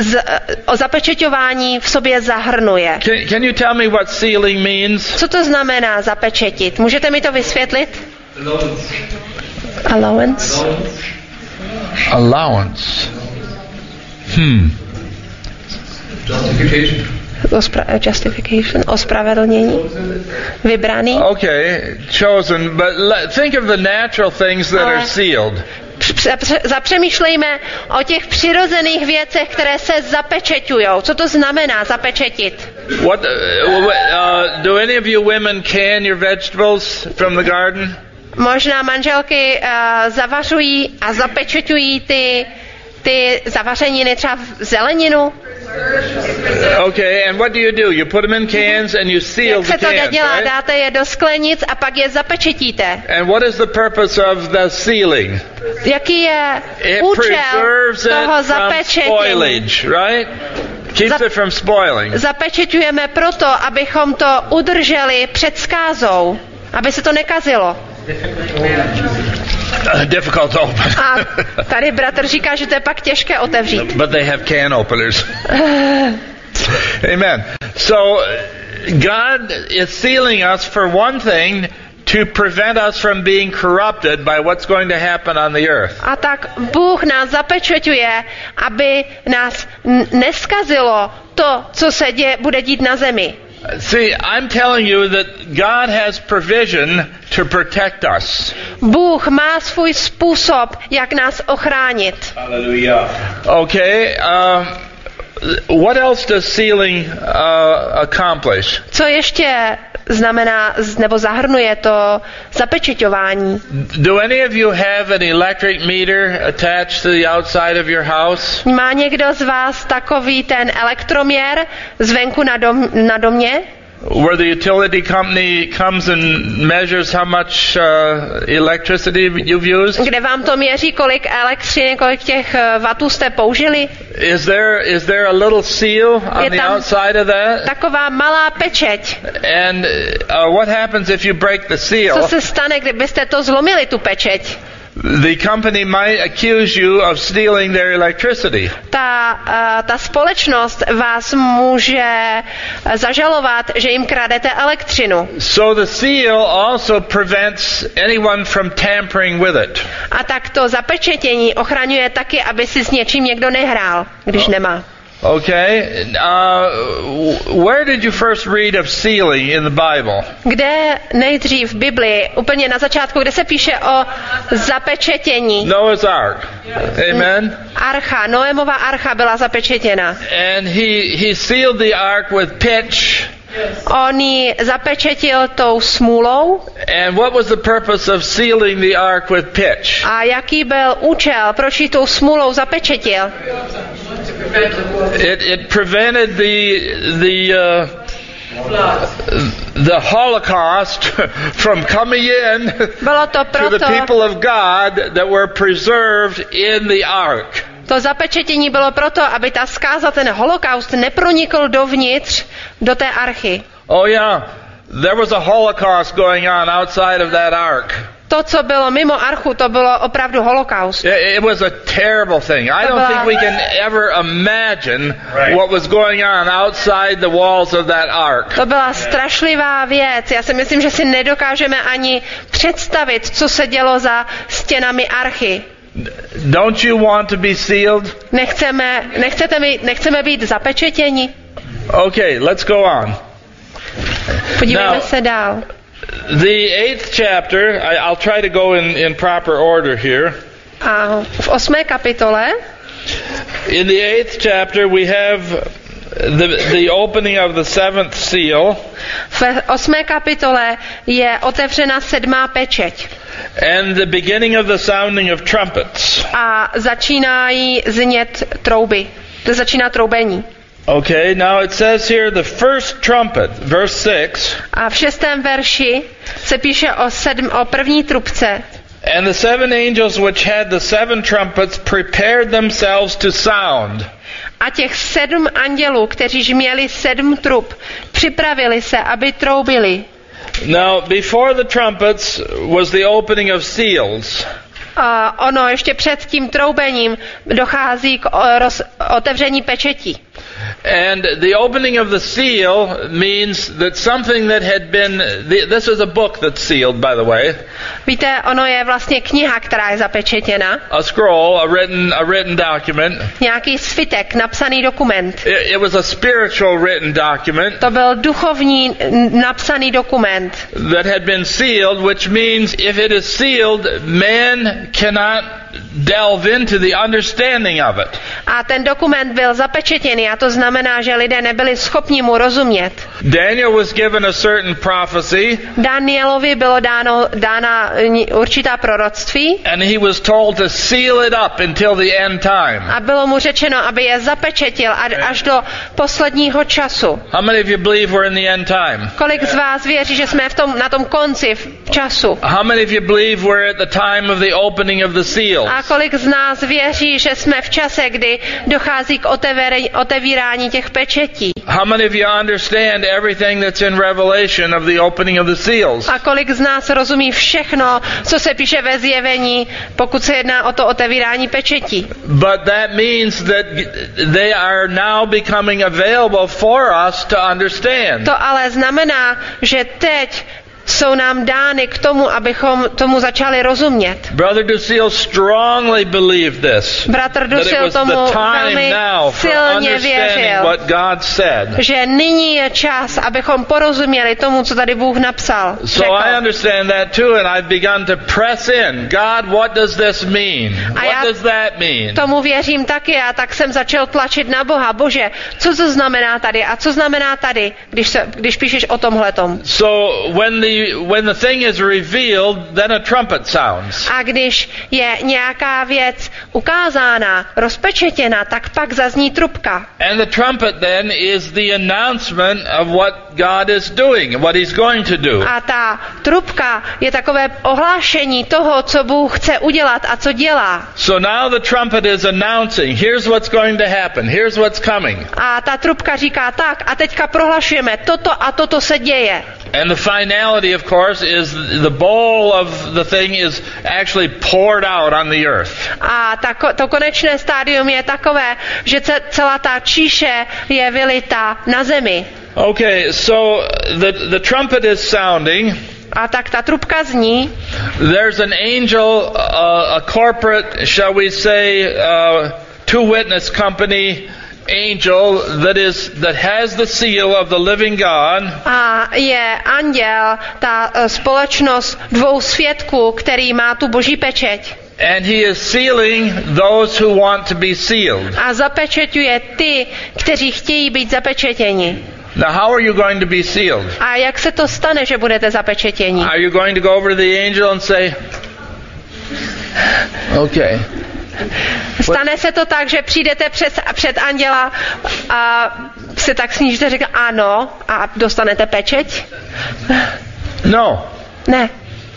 zapečeťování v sobě zahrnuje? Can you tell me what sealing means? Co to znamená zapečetit? Můžete mi to vysvětlit? Allowance. Allowance. Justification, ospravedlnění. Vybraný. Okay, chosen, but think of the natural things that are sealed. Zapřemýšlejme o těch přirozených věcech, které se zapečeťujou. Co to znamená zapečetit? What do any of you women can your vegetables from the garden? Možná manželky zavařují a zapečeťují ty zavařeniny, třeba zeleninu. Okay, and what do? You put them in cans and you seal the cans, Jak se to dělá? right? Dáte je do sklenic a pak je zapečetíte. And what is the purpose of the sealing? Jaký je It účel preserves it toho from zapečetění? spoilage, right? Keeps it from spoiling. Zapečeťujeme proto, abychom to udrželi před zkázou, aby se to nekazilo. Difficult to open. A tady bratr říká, že to je pak těžké otevřít. But they have can openers. Amen. So God is sealing us for one thing, to prevent us from being corrupted by what's going to happen on the earth. A tak Bůh nás zapečeťuje, aby nás neskazilo to, co se bude dít na zemi. See, I'm telling you that God has provision to protect us. Bůh má svůj způsob, jak nás ochránit. Hallelujah. Okay, what else does sealing accomplish? Co ještě znamená, nebo zahrnuje to zapečeťování? Do any of you have an electric meter attached to the outside of your house? Má někdo z vás takový ten elektroměr zvenku na domě? Where the utility company comes and measures how much electricity you've used? Kde vám to měří, kolik elektřiny, kolik těch wattů jste použili? Is there a little seal on the outside of that? Taková malá pečeť. And what happens if you break the seal? Co se stane, kdybyste to zlomili, tu pečeť? The company might accuse you of stealing their electricity. Ta společnost vás může zažalovat, že jim kradete elektřinu. So the seal also prevents anyone from tampering with it. A tak to zapečetění ochraňuje taky, aby si s něčím někdo nehrál, když nemá. Okay. Where did you first read of sealing in the Bible? Kde nejdřív v Biblii, úplně na začátku, kde se píše o zapečetění? Noah's Ark. Amen. Archa, Noémova archa byla zapečetěna. And he sealed the ark with pitch. On ji zapečetil tou smůlou. And what was the purpose of sealing the ark with pitch? A jaký byl účel, proč ji tou smůlou zapečetil? It prevented the Holocaust from coming in to the people of God that were preserved in the ark. To zapečetění bylo proto, aby ta zkáza, ten holokaust, nepronikl dovnitř do té archy. Oh yeah, there was a Holocaust going on outside of that ark. To, co bylo mimo archu, to bylo opravdu holokaust. It was a terrible thing. I don't think we can ever imagine what was going on outside the walls of that ark. To byla strašlivá věc. Já si myslím, že si nedokážeme ani představit, co se dělo za stěnami archy. Don't you want to be sealed? Nechceme být zapečetěni? Okay, let's go on. Podívejme se dál. The 8th chapter, I'll try to go in proper order here. A v 8. kapitole, in the 8th chapter we have the opening of the 7th seal. V 8. kapitole je otevřena 7. pečeť. And the beginning of the sounding of trumpets. A začínají znět trouby. To začíná troubení. Okay, now it says here the first trumpet, verse 6. A v 6. verši se píše o první trubce. And the 7 angels which had the 7 trumpets prepared themselves to sound. A těch 7 andělů, kteří měli 7 trub, připravili se, aby troubili. Now, before the trumpets was the opening of seals. Ještě před tím troubením dochází k otevření pečetí. And the opening of the seal means that something that had been, this is a book that's sealed, by the way. Víte, ono je vlastně kniha, která je zapečetěna. A scroll, a written document. Nějaký svitek, napsaný dokument. It was a spiritual written document. To byl duchovní napsaný dokument. That had been sealed, which means if it is sealed, man cannot delve into the understanding of it. A ten dokument byl zapečetěný a to znamená, že lidé nebyli schopni mu rozumět. Daniel was given a certain prophecy. Danielovi bylo dána určitá proroctví. And he was told to seal it up until the end time. A bylo mu řečeno, aby je zapečetil až do posledního času. How many of you believe we're in the end time? Kolik z vás věří, že jsme na tom konci v času? How many of you believe we're at the time of the opening of the seals? A kolik z nás věří, že jsme v čase, kdy dochází k otevírání těch pečetí? How many of you understand everything that's in Revelation of the opening of the seals? A kolik z nás rozumí všechno, co se píše ve Zjevení, pokud se jedná o to otevírání pečetí? But that means that they are now becoming available for us to understand. To ale znamená, že teď jsou nám dány k tomu, abychom tomu začali rozumět. Brother Dusil strongly believed this. Bratr Dusil tomu velmi silně věřil, že nyní je čas, abychom porozuměli tomu, co tady Bůh napsal. So I understand that too, and I've begun to press in. God, what does this mean? What does that mean? Tomu věřím taky, a tak jsem začal tlačit na Boha. Bože, co to znamená tady a co znamená tady, když píšeš o tomhletom? So when the thing is revealed, then a trumpet sounds. A když je nějaká věc ukázána, rozpečetěna, tak pak zazní trubka. And the trumpet then is the announcement of what God is doing, what he's going to do. A ta trubka je takové ohlášení toho, co Bůh chce udělat a co dělá. So now the trumpet is announcing, here's what's going to happen, here's what's coming. A ta trubka říká tak, a teďka prohlašujeme, toto a toto se děje. And the finality, of course, is the bowl of the thing is actually poured out on the earth. A to konečné stádium je takové, že celá ta číše je vylita na zemi. Okay, so the trumpet is sounding. A tak ta trubka zní. There's an angel, a corporate, shall we say, two witness company angel that has the seal of the living God. A je anděl, ta společnost dvou svědků, který má tu boží pečeť. And he is sealing those who want to be sealed. A zapečeťuje ty, kteří chtějí být zapečetěni. Now how are you going to be sealed? A jak se to stane, že budete zapečetěni? Are you going to go over to the angel and say, okay. Stane se to tak, že přijdete před anděla a si tak snížíte, řekne ano a dostanete pečeť? No. Ne.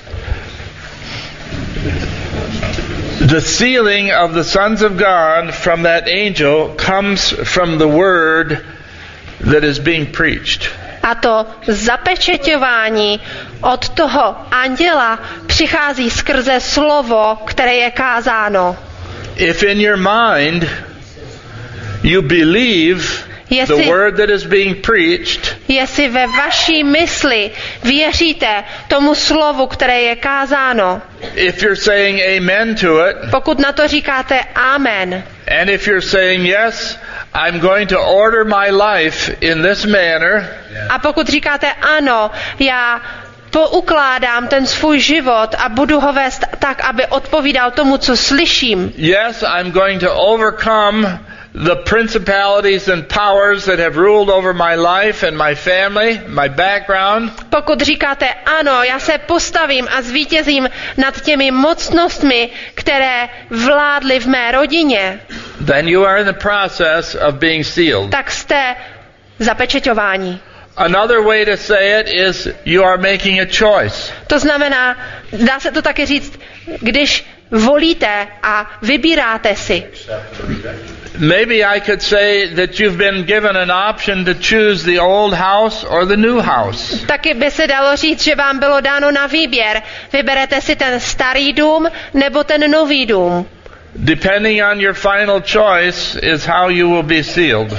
The sealing of the sons of God from that angel comes from the word that is being preached. A to zapečeťování od toho anděla přichází skrze slovo, které je kázáno. If in your mind you believe the word that is being preached, jestli ve vaší mysli věříte tomu slovu, které je kázáno, if you're saying amen to it, pokud na to říkáte amen, and if you're saying yes, I'm going to order my life in this manner, a pokud říkáte ano, já poukládám ten svůj život a budu ho vést tak, aby odpovídal tomu, co slyším. Yes, I'm going to overcome the principalities and powers that have ruled over my life and my family, my background. Pokud říkáte ano, já se postavím a zvítězím nad těmi mocnostmi, které vládly v mé rodině, then you are in the process of being sealed. Tak jste zapečeťováni. Another way to say it is you are making a choice. To znamená, dá se to taky říct, když volíte a vybíráte si. Maybe I could say that you've been given an option to choose the old house or the new house. Taky by se dalo říct, že vám bylo dáno na výběr. Vyberete si ten starý dům nebo ten nový dům. Depending on your final choice is how you will be sealed.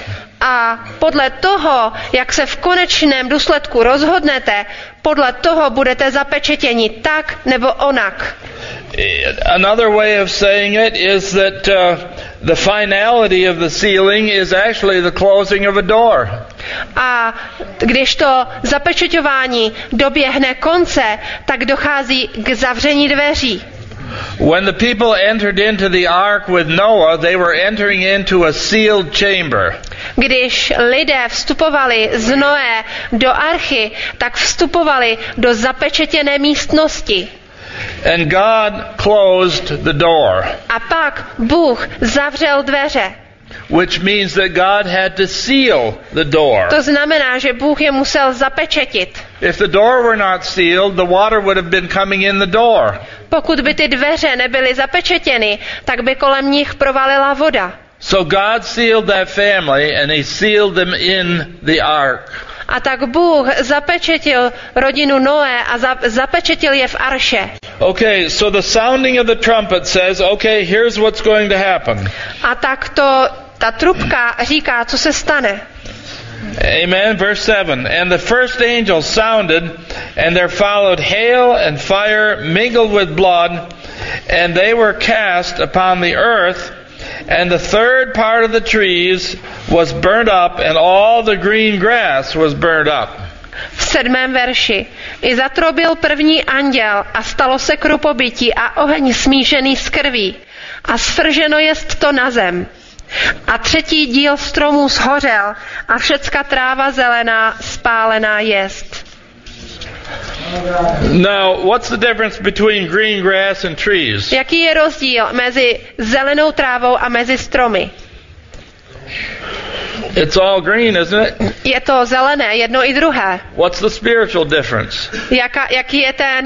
A podle toho, jak se v konečném důsledku rozhodnete, podle toho budete zapečetěni tak nebo onak. Another way of saying it is that the finality of the sealing is actually the closing of a door. A když to zapečeťování doběhne konce, tak dochází k zavření dveří. When the people entered into the ark with Noah, they were entering into a sealed chamber. Když lidé vstupovali z Noé do archy, tak vstupovali do zapečetěné místnosti. And God closed the door. A pak Bůh zavřel dveře. Which means that God had to seal the door. To znamená, že Bůh je musel zapečetit. If the door were not sealed, the water would have been coming in the door. Pokud by ty dveře nebyly zapečetěny, tak by kolem nich provalila voda. So God sealed that family and he sealed them in the ark. A tak Bůh zapečetil rodinu Noé a zapečetil je v arše. Okay, so the sounding of the trumpet says, okay, here's what's going to happen. A tak ta trubka říká, co se stane. Amen. Verse 7. And the first angel sounded, and there followed hail and fire mingled with blood, and they were cast upon the earth, and the third part of the trees was burnt up, and all the green grass was burnt up. V 7. verši. I zatrobil první anděl a stalo se krupobytí a oheň smíšený s krví. A svrženo jest to na zem. A třetí díl stromů shořel a všecka tráva zelená spálená jest. Now, what's the difference between green grass and trees? Jaký je rozdíl mezi zelenou trávou a mezi stromy? It's all green, isn't it? Je to zelené, jedno i druhé. What's the spiritual difference? Jaký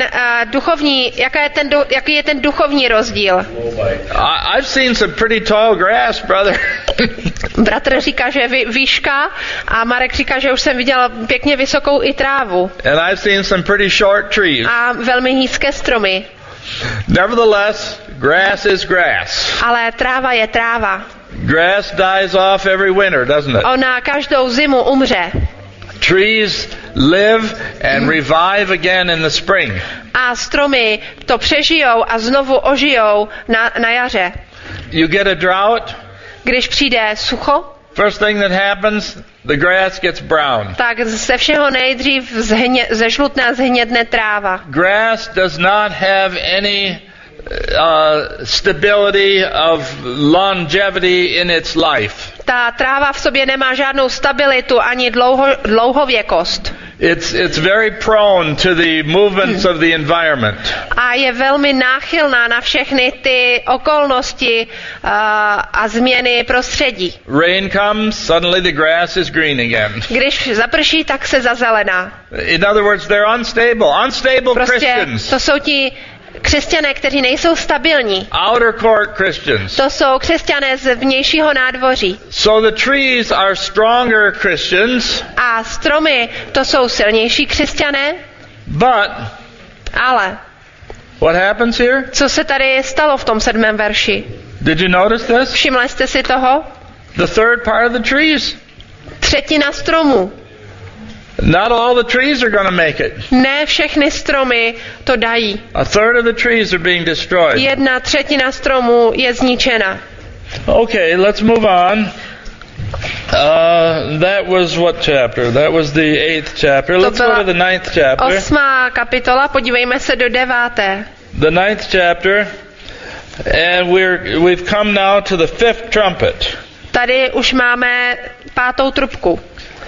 je ten duchovní rozdíl? I've seen some pretty tall grass, brother. Bratr říká, že je výška a Marek říká, že už jsem viděl pěkně vysokou i trávu. And I've seen some pretty short trees. A velmi nízké stromy. Nevertheless, grass is grass. Ale tráva je tráva. Grass dies off every winter, doesn't it? Ona každou zimu umře. Trees live and revive again in the spring. A stromy to přežijou a znovu ožijou na jaře. You get a drought. Když přijde sucho, first thing that happens, the grass gets brown. Tak ze všeho nejdřív zežlutne a zhnědne tráva. Grass does not have any stability of longevity in its life. Ta tráva v sobě nemá žádnou stabilitu ani dlouhověkost. It's very prone to the movements of the environment. A je velmi náchylná na všechny ty okolnosti a změny prostředí. Rain comes, suddenly the grass is green again. Když zaprší, tak se zazelená. In other words, they're unstable prostě Christians. To jsou ti křesťané, kteří nejsou stabilní. Outer court Christians. To jsou křesťané z vnějšího nádvoří. So the trees are stronger Christians. A stromy, to jsou silnější křesťané. But ale what happens here? Co se tady stalo v tom 7. verši? Did you notice this? Všimli jste si toho? The third part of the trees. Třetina stromů. Not all the trees are going to make it. Ne všechny stromy to dají. A third of the trees are being destroyed. 1/3 stromů je zničena. Okay, let's move on. That was what chapter? That was the 8th chapter. Let's go to the 9th chapter. 8. kapitola, podívejme se do 9. The 9th chapter, and we've come now to the 5th trumpet. Tady už máme 5. trubku.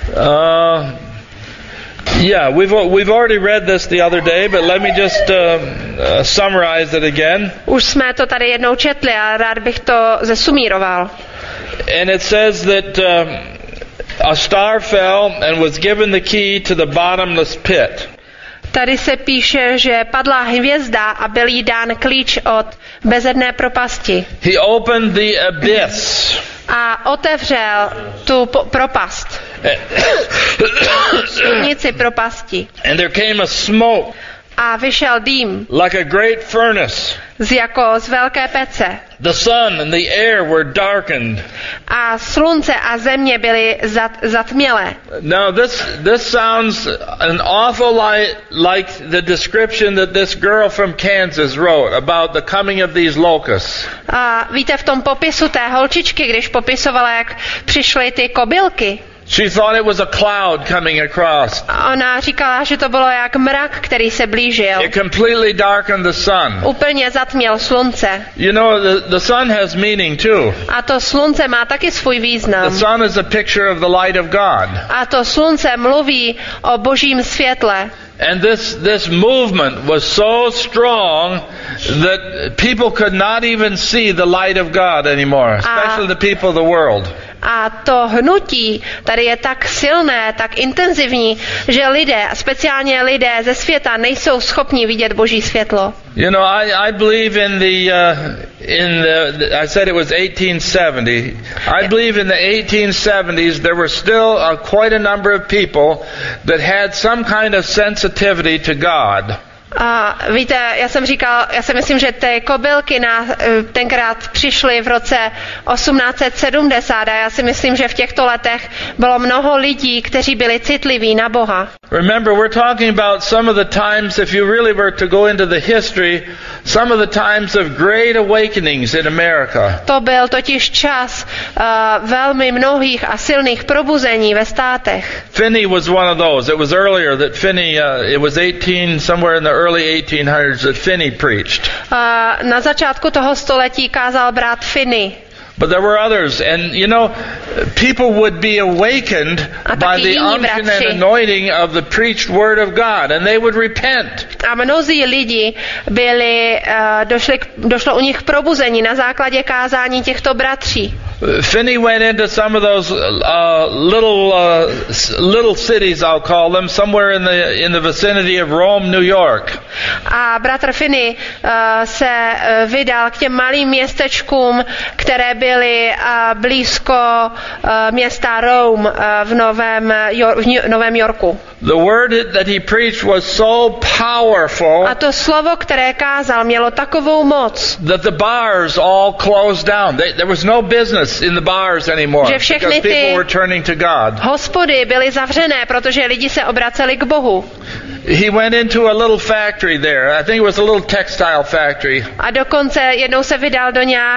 Yeah, we've already read this the other day, but let me just summarize it again. Už jsme to tady jednou četli a rád bych to zesumíroval. And it says that a star fell and was given the key to the bottomless pit. Tady se píše, že padla hvězda a byl jí dán klíč od bezedné propasti. He opened the abyss. A otevřel tu propast. Skvrnici propasti. And there came a smoke. a vyšel dým like a great furnace. z velké pece. The sun and the air were darkened. A slunce a země byly zatmělé. Now this sounds an awful like the description that this girl from Kansas wrote about the coming of these locusts. A víte, v tom popisu té holčičky, když popisovala, jak přišly ty kobylky, she thought it was a cloud coming across. ona říkala, že to bylo jak mrak, který se blížil. It completely darkened the sun. Úplně zatměl slunce. You know, the sun has meaning too. A to slunce má taky svůj význam. The sun is a picture of the light of God. A to slunce mluví o božím světle. And this movement was so strong that people could not even see the light of God anymore, especially the people of the world. A to hnutí tady je tak silné, tak intenzivní, že lidé, speciálně lidé ze světa, nejsou schopni vidět boží světlo. You know, I believe in the I said it was 1870. I believe in the 1870s there were still quite a number of people that had some kind of sensitivity to God. A víte, já si myslím, že ty kobylky tenkrát přišly v roce 1870 a já si myslím, že v těchto letech bylo mnoho lidí, kteří byli citliví na Boha. Remember, we're talking about some of the times, if you really were to go into the history, some of the times of great awakenings in America. To byl totiž čas velmi mnohých a silných probuzení ve státech. Finney was one of those. It was earlier that Finney, it was somewhere in the early 1800s that Finney preached. Na začátku toho století kázal brat Finney. But there were others, and you know, people would be awakened by the unction and anointing of the preached word of God, and they would repent. A mnozí lidi došlo u nich k probuzení na základě kázání těchto bratří. Finney went into some of those little cities, I'll call them, somewhere in the vicinity of Rome, New York. A bratr Finney se vydal k těm malým městečkům, které byly blízko města Rome v Novém Yorku. The word that he preached was so powerful. A to slovo, které kázal, mělo takovou moc, that the bars all closed down. There was no business in the bars anymore because people were turning to God. Hospody byly zavřené, protože lidi se obraceli k Bohu. He went into a little factory there. I think it was a little textile factory. A dokonce jednou se vydal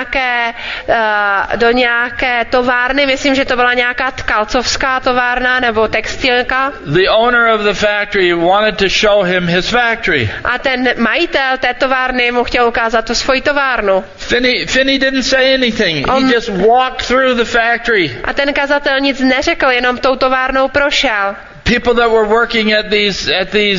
do nějaké továrny, myslím, že to byla nějaká tkalcovská továrna nebo textilka. The owner of the factory wanted to show him his factory. A ten majitel té továrny mu chtěl ukázat tu svoji továrnu. Finney didn't say anything. He just walked through the factory. A ten kazatel nic neřekl, jenom tou továrnou prošel. People that were working at these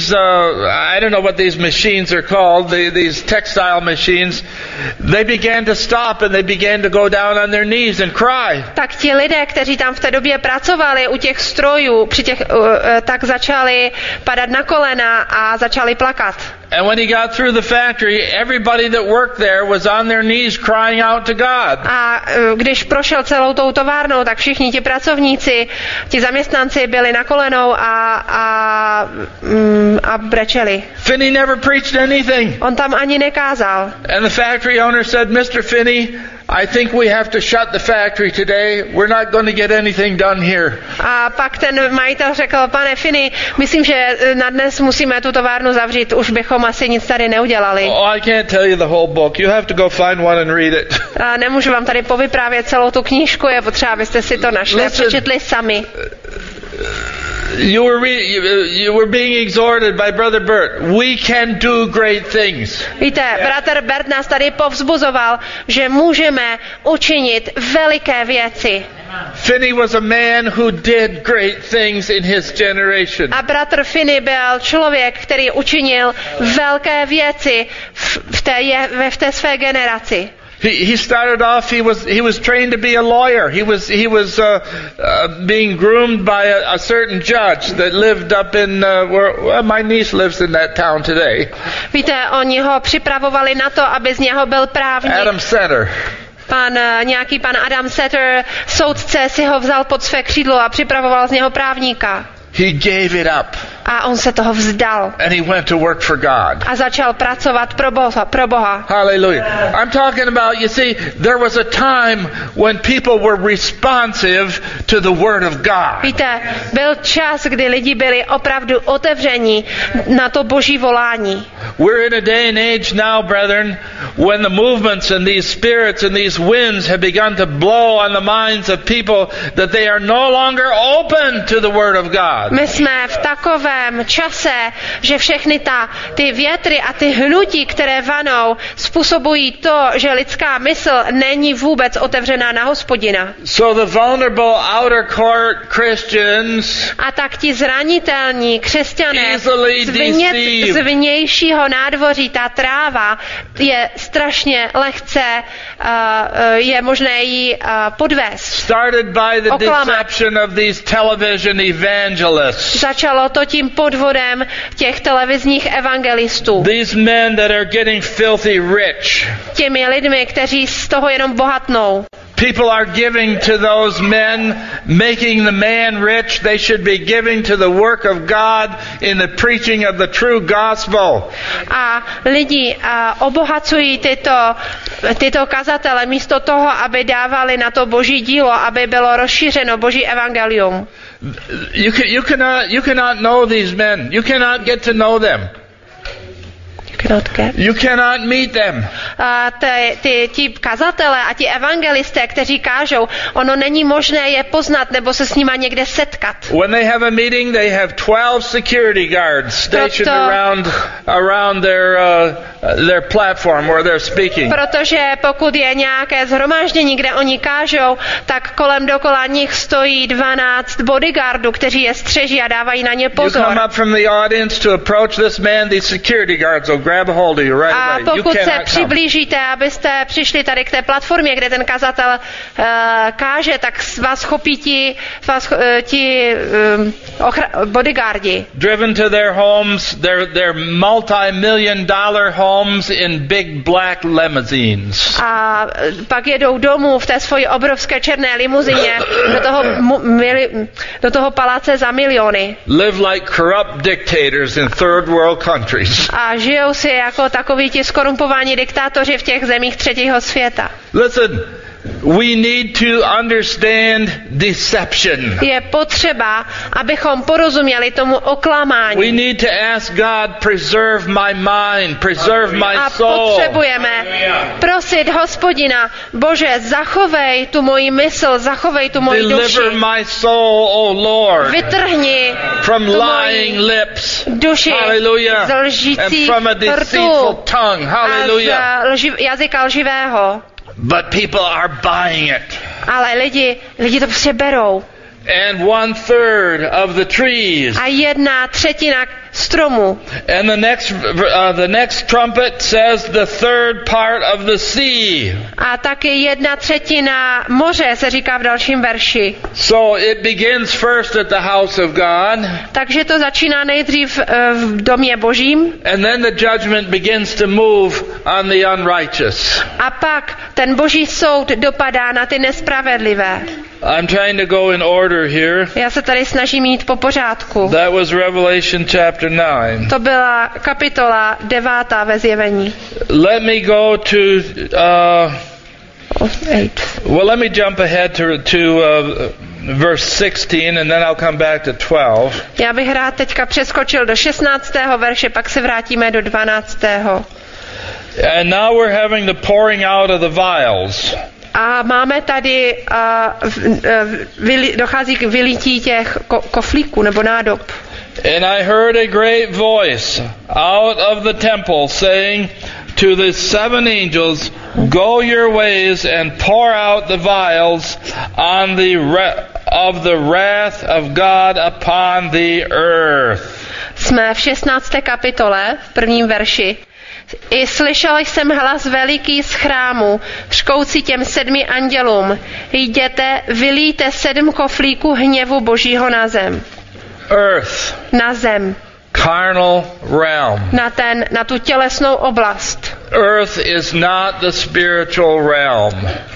I don't know what these machines are called, these textile machines, they began to stop and they began to go down on their knees and cry. Tak ti lidé, kteří tam v té době pracovali u těch strojů, tak začali padat na kolena a začali plakat. And when he got through the factory, everybody that worked there was on their knees crying out to God. A když prošel celou tou továrnou, tak všichni ti pracovníci, ti zaměstnanci byli na kolenou a brečeli. Finney never preached anything. On tam ani nekázal. And the factory owner said, Mr. Finney, I think we have to shut the factory today. We're not going to get anything done here. A pak ten majitel řekl, pane Finney, myslím, že na dnes musíme tu továrnu zavřít, už bychom asi nic tady neudělali. Oh, I can't tell you the whole book. You have to go find one and read it. A nemůžu vám tady povyprávět celou tu knížku, je potřeba, abyste si to našli a přečetli sami. You were being exhorted by Brother Bert. We can do great things. Víte, bratr Bert nás tady povzbuzoval, že můžeme učinit veliké věci. Finney was a man who did great things in his generation. A bratr Finney byl člověk, který učinil velké věci v té své generaci. He started off. He was trained to be a lawyer. He was being groomed by a certain judge that lived up in where my niece lives in that town today. Víte, oni ho připravovali na to, aby z něho byl právník. Adam Setter. Nějaký pan Adam Setter, soudce, si ho vzal pod své křídlo a připravoval z něho právníka. He gave it up. A on se toho vzdal. And he went to work for God. A začal pracovat pro Boha. Hallelujah. I'm talking about, you see, there was a time when people were responsive to the Word of God. Víte, byl čas, kdy lidi byli opravdu otevření na to Boží volání. We're in a day and age now, brethren, when the movements and these spirits and these winds have begun to blow on the minds of people that they are no longer open to the Word of God. My jsme v takovém čase, že všechny ty větry a ty hnutí, které vanou, způsobují to, že lidská mysl není vůbec otevřená na Hospodina. So the vulnerable outer court Christians, a tak ti zranitelní křesťané z vnějšího nádvoří, ta tráva je strašně lehce, je možné ji podvést. Started by the deception of these television evangelists. Začalo to tím podvodem těch televizních evangelistů. These men that are getting filthy rich. Těmi lidmi, kteří z toho jenom bohatnou. People are giving to those men, making the man rich. They should be giving to the work of God in the preaching of the true gospel. A lidi obohacují tyto kazatele místo toho, aby dávali na to Boží dílo, aby bylo rozšířeno Boží evangelium. You cannot know these men. You cannot get to know them. You cannot meet them. Ti kazatele a ti evangelisté, kteří kážou, ono není možné je poznat nebo se s nima někde setkat. When they have a meeting, they have 12 security guards stationed around their platform where they're speaking. Protože pokud je nějaké shromáždění, kde oni kážou, tak kolem dokola nich stojí 12 bodyguardů, kteří je střeží a dávají na ně pozor. You come up from the audience to approach this man, these security guards will grab a hold of you right away. A pokud se přiblížíte, abyste přišli tady k té platformě, kde ten kazatel káže, tak vás chopí ti bodyguardi. Driven to their homes, their multi-million-dollar homes in big black limousines. A pak jedou domů v té svoji obrovské černé limuzině do toho paláce za miliony. Live like corrupt dictators in third world countries. A žijou si jako takoví ti skorumpovaní diktátoři v těch zemích třetího světa. Listen, we need to understand deception. Je potřeba, abychom porozuměli tomu oklamání. We need to ask God, preserve my mind, preserve my soul. A potřebujeme prosit Hospodina, Bože, zachovej tu moji mysl, zachovej tu moji duši. Deliver my soul, O Lord. Vytrhni from lying lips. Duši Hallelujah. z lžících and from a deceitful tongue. Hallelujah. A z jazyka lživého. But people are buying it. Ale lidi to prostě berou. And 1/3 of the trees. A 1/3 stromů. And the next trumpet says the third part of the sea. A taky 1/3 moře se říká v dalším verši. So it begins first at the house of God. Takže to začíná nejdřív v domě Božím. And then the judgment begins to move on the unrighteous. A pak ten Boží soud dopadá na ty nespravedlivé. I'm trying to go in order here. Já se tady snažím jít po pořádku. That was Revelation chapter 9. To byla kapitola 9 ve Zjevení. Let me go to 8. Well, let me jump ahead to verse 16 and then I'll come back to 12. Já bych rád teďka přeskočil do 16. verše, pak se vrátíme do 12. And now we're having the pouring out of the vials. A máme tady, dochází k vylití těch koflíků nebo nádob. And I heard a great voice out of the temple saying to the 7 angels, go your ways and pour out the vials on of the wrath of God upon the earth. Jsme v 16. kapitole, v 1. verši. I slyšel jsem hlas veliký z chrámu, řkoucí těm 7 andělům, jděte, vylijte 7 koflíků hněvu Božího na zem. Earth. Na zem. Carnal realm. Na tu tělesnou oblast. Earth is not the spiritual realm.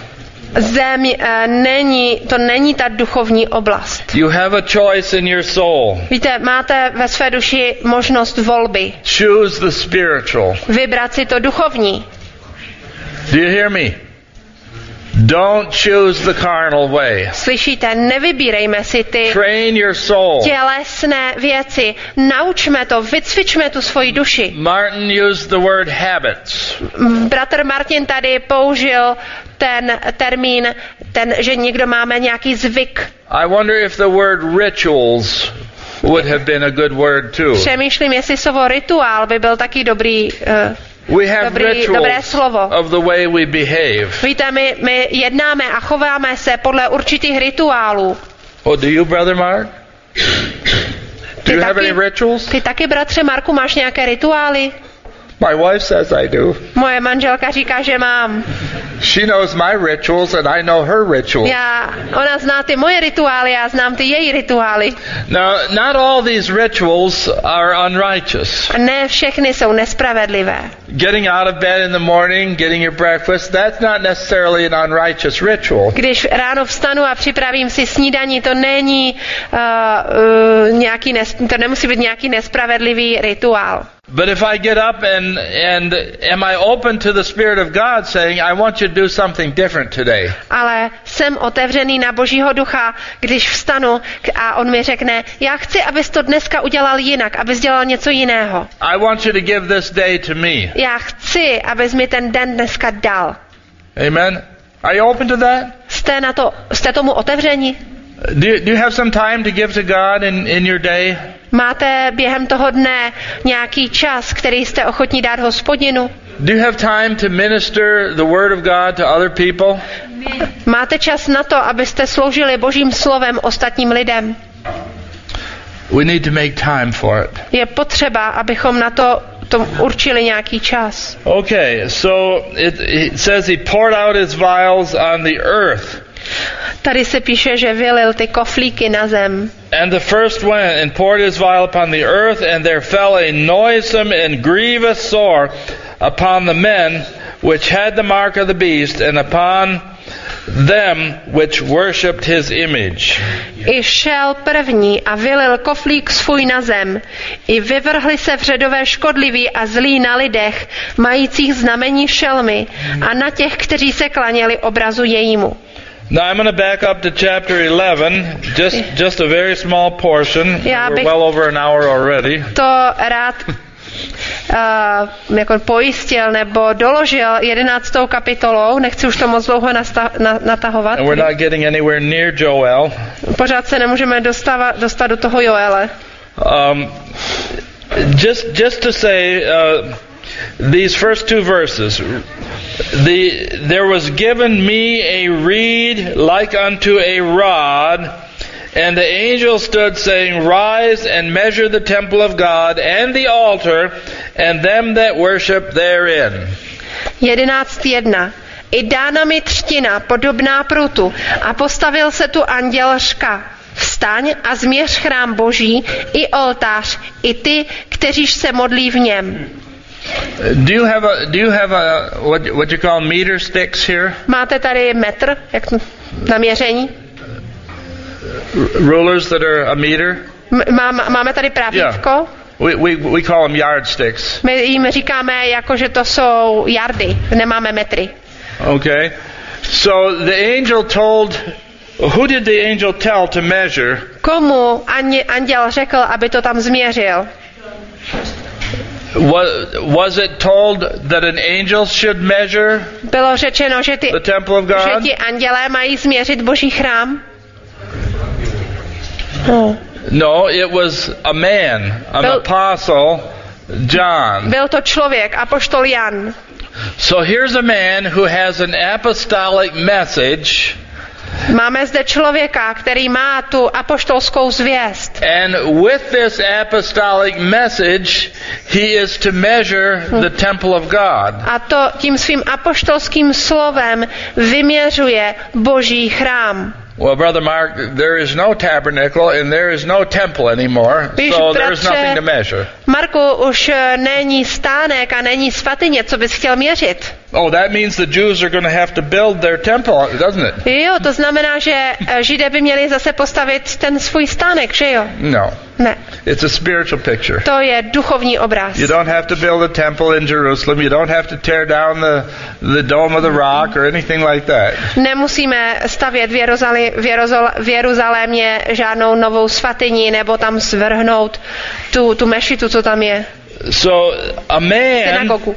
není ta duchovní oblast. You have a choice in your soul. Víte, máte ve své duši možnost volby. Choose the spiritual. Vybrat si to duchovní. Do you hear me? Don't choose the carnal way. Slyšíte, nevybírejme si ty Train your soul. tělesné věci. Naučme to, vycvičme tu svoji duši. Martin used the word habits. Bratr Martin tady použil ten termín, že někdo máme nějaký zvyk. I wonder if the word rituals would have been a good word too. Přemýšlím, jestli slovo rituál by byl taky dobré dobré slovo. Of the way we behave. Víte, my jednáme a chováme se podle určitých rituálů. Oh, do you, brother Mark? Do you have any rituals? Ty taky, bratře Marku, máš nějaké rituály? My wife says I do. Moje manželka říká, že mám. She knows my rituals and I know her rituals. Ona zná ty moje rituály, já znám ty její rituály. Now, not all these rituals are unrighteous. Ne všechny jsou nespravedlivé. Getting out of bed in the morning, getting your breakfast, that's not necessarily an unrighteous ritual. Když ráno vstanu a připravím si snídani, to není to nemusí být nějaký nespravedlivý rituál. But if I get up and am I open to the Spirit of God saying, I want you to do something different today? Ale jsem otevřený na Božího ducha, když vstanu a on mi řekne, já chci, abys to dneska udělal jinak, abys dělal něco jiného. I want you to give this day to me. Já chci, abys mi ten den dneska dal. Amen. Are you open to that? Jste tomu otevřeni? Do you have some time to give to God in your day? Máte během toho dne nějaký čas, který jste ochotní dát Hospodinu? Do you have time to minister the word of God to other people? Máte čas na to, abyste sloužili Božím slovem ostatním lidem? We need to make time for it. Je potřeba, abychom na to určili nějaký čas. Okay, so it says he poured out his vials on the earth. Tady se píše, že vylil ty koflíky na zem. And the first went and poured his vial upon the earth, and there fell a noisome and grievous sore upon the men which had the mark of the beast, and upon them which worshipped his image. I šel první a vylil koflík svůj na zem. I vyvrhli se vředové škodliví a zlí na lidech, majících znamení šelmy, a na těch, kteří se klaněli obrazu jejímu. Now I'm going to back up to chapter 11, just a very small portion. We're well over an hour already. To rád jako pojistil nebo doložil 11. kapitolou, nechci už to moc dlouho natahovat. And we're not getting anywhere near Joel. Pořád se nemůžeme dostat do toho Joele. Just to say these first two verses. There was given me a reed like unto a rod, and the angel stood saying, Rise and measure the temple of God and the altar and them that worship therein. 11.1. I dána mi třtina podobná prutu a postavil se tu anděl řka. Vstaň a změř chrám Boží i oltář, i ty, kteříž se modlí v něm. Do you have a what you call meter sticks here? Máte tady metr, jak na měření? Rulers that are a meter? Máme tady právítko? Yeah. We call them yardsticks. My jim říkáme, jako že to jsou yardy, nemáme metry. Okay. So the angel told, who did the angel tell to measure? Komu anděl řekl, aby to tam změřil? Was it told that an angel should measure Bylo řečeno, že the temple of God? Že ti andělé mají změřit Boží chrám? No, it was a man, an apostle, John. Byl to člověk, apoštol Jan. So here's a man who has an apostolic message. Máme zde člověka, který má tu apoštolskou zvěst. And with this apostolic message, he is to measure the temple of God. A to tím svým apoštolským slovem vyměřuje Boží chrám. Well, Brother Mark, there is no tabernacle and there is no temple anymore, so there is nothing to measure. Marku, už není stánek a není svatyně, co bys chtěl měřit? Oh, that means the Jews are going to have to build their temple, doesn't it? Jo, to znamená, že Židé by měli zase postavit ten svůj stánek, že jo? No. Ne. It's a spiritual picture. To je duchovní obraz. You don't have to build a temple in Jerusalem. You don't have to tear down the dome of the rock or anything like that. Nemusíme stavět v Jeruzalémě žádnou novou svatyni nebo tam svrhnout tu mešitu, co tam je. So Synagogu.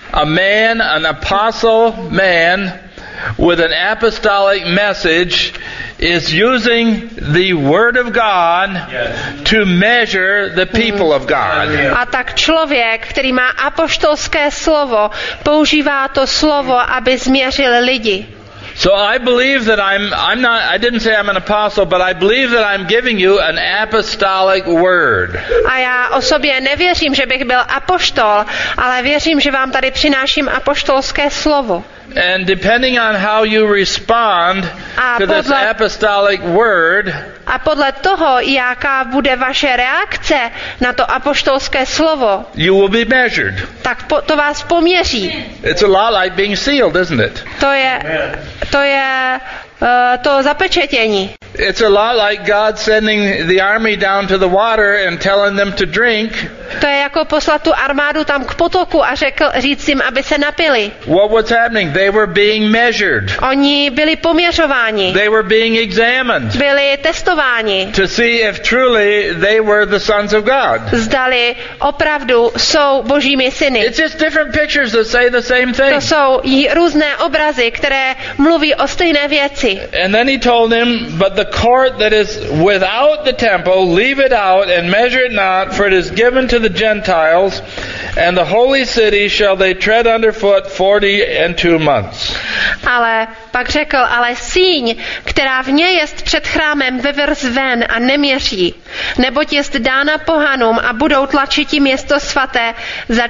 an apostle man with an apostolic message is using the word of God to measure the people of God. A tak člověk, který má apoštolské slovo, používá to slovo, aby změřil lidi. So I believe that I didn't say I'm an apostle, but I believe that I'm giving you an apostolic word. A já o sobě nevěřím, že bych byl apoštol, ale věřím, že vám tady přináším apoštolské slovo. And depending on how you respond to this apostolic word, a podle toho, jaká bude vaše reakce na to apoštolské slovo, you will be measured. Tak to vás poměří. It's a lot like being sealed, isn't it? To je to zapečetění. It's a lot like God sending the army down to the water and telling them to drink. To je jako poslat tu armádu tam k potoku a říct jim, aby se napili. What was happening? They were being measured. Oni byli poměřováni. They were being examined. Byli testováni. To see if truly they were the sons of God. Zdali opravdu jsou božími syny. It's just different pictures that say the same thing. To jsou různé obrazy, které mluví o stejné věci. And then he told him, but the court that is without the temple, leave it out and measure it not, for it is given to the Gentiles, and the holy city shall they tread underfoot 42 months. Ale pak řekl, ale síň, která v něj jest před chrámem, vyvrz ven a neměří, neboť jest dána pohanům a budou tlačiti město svaté za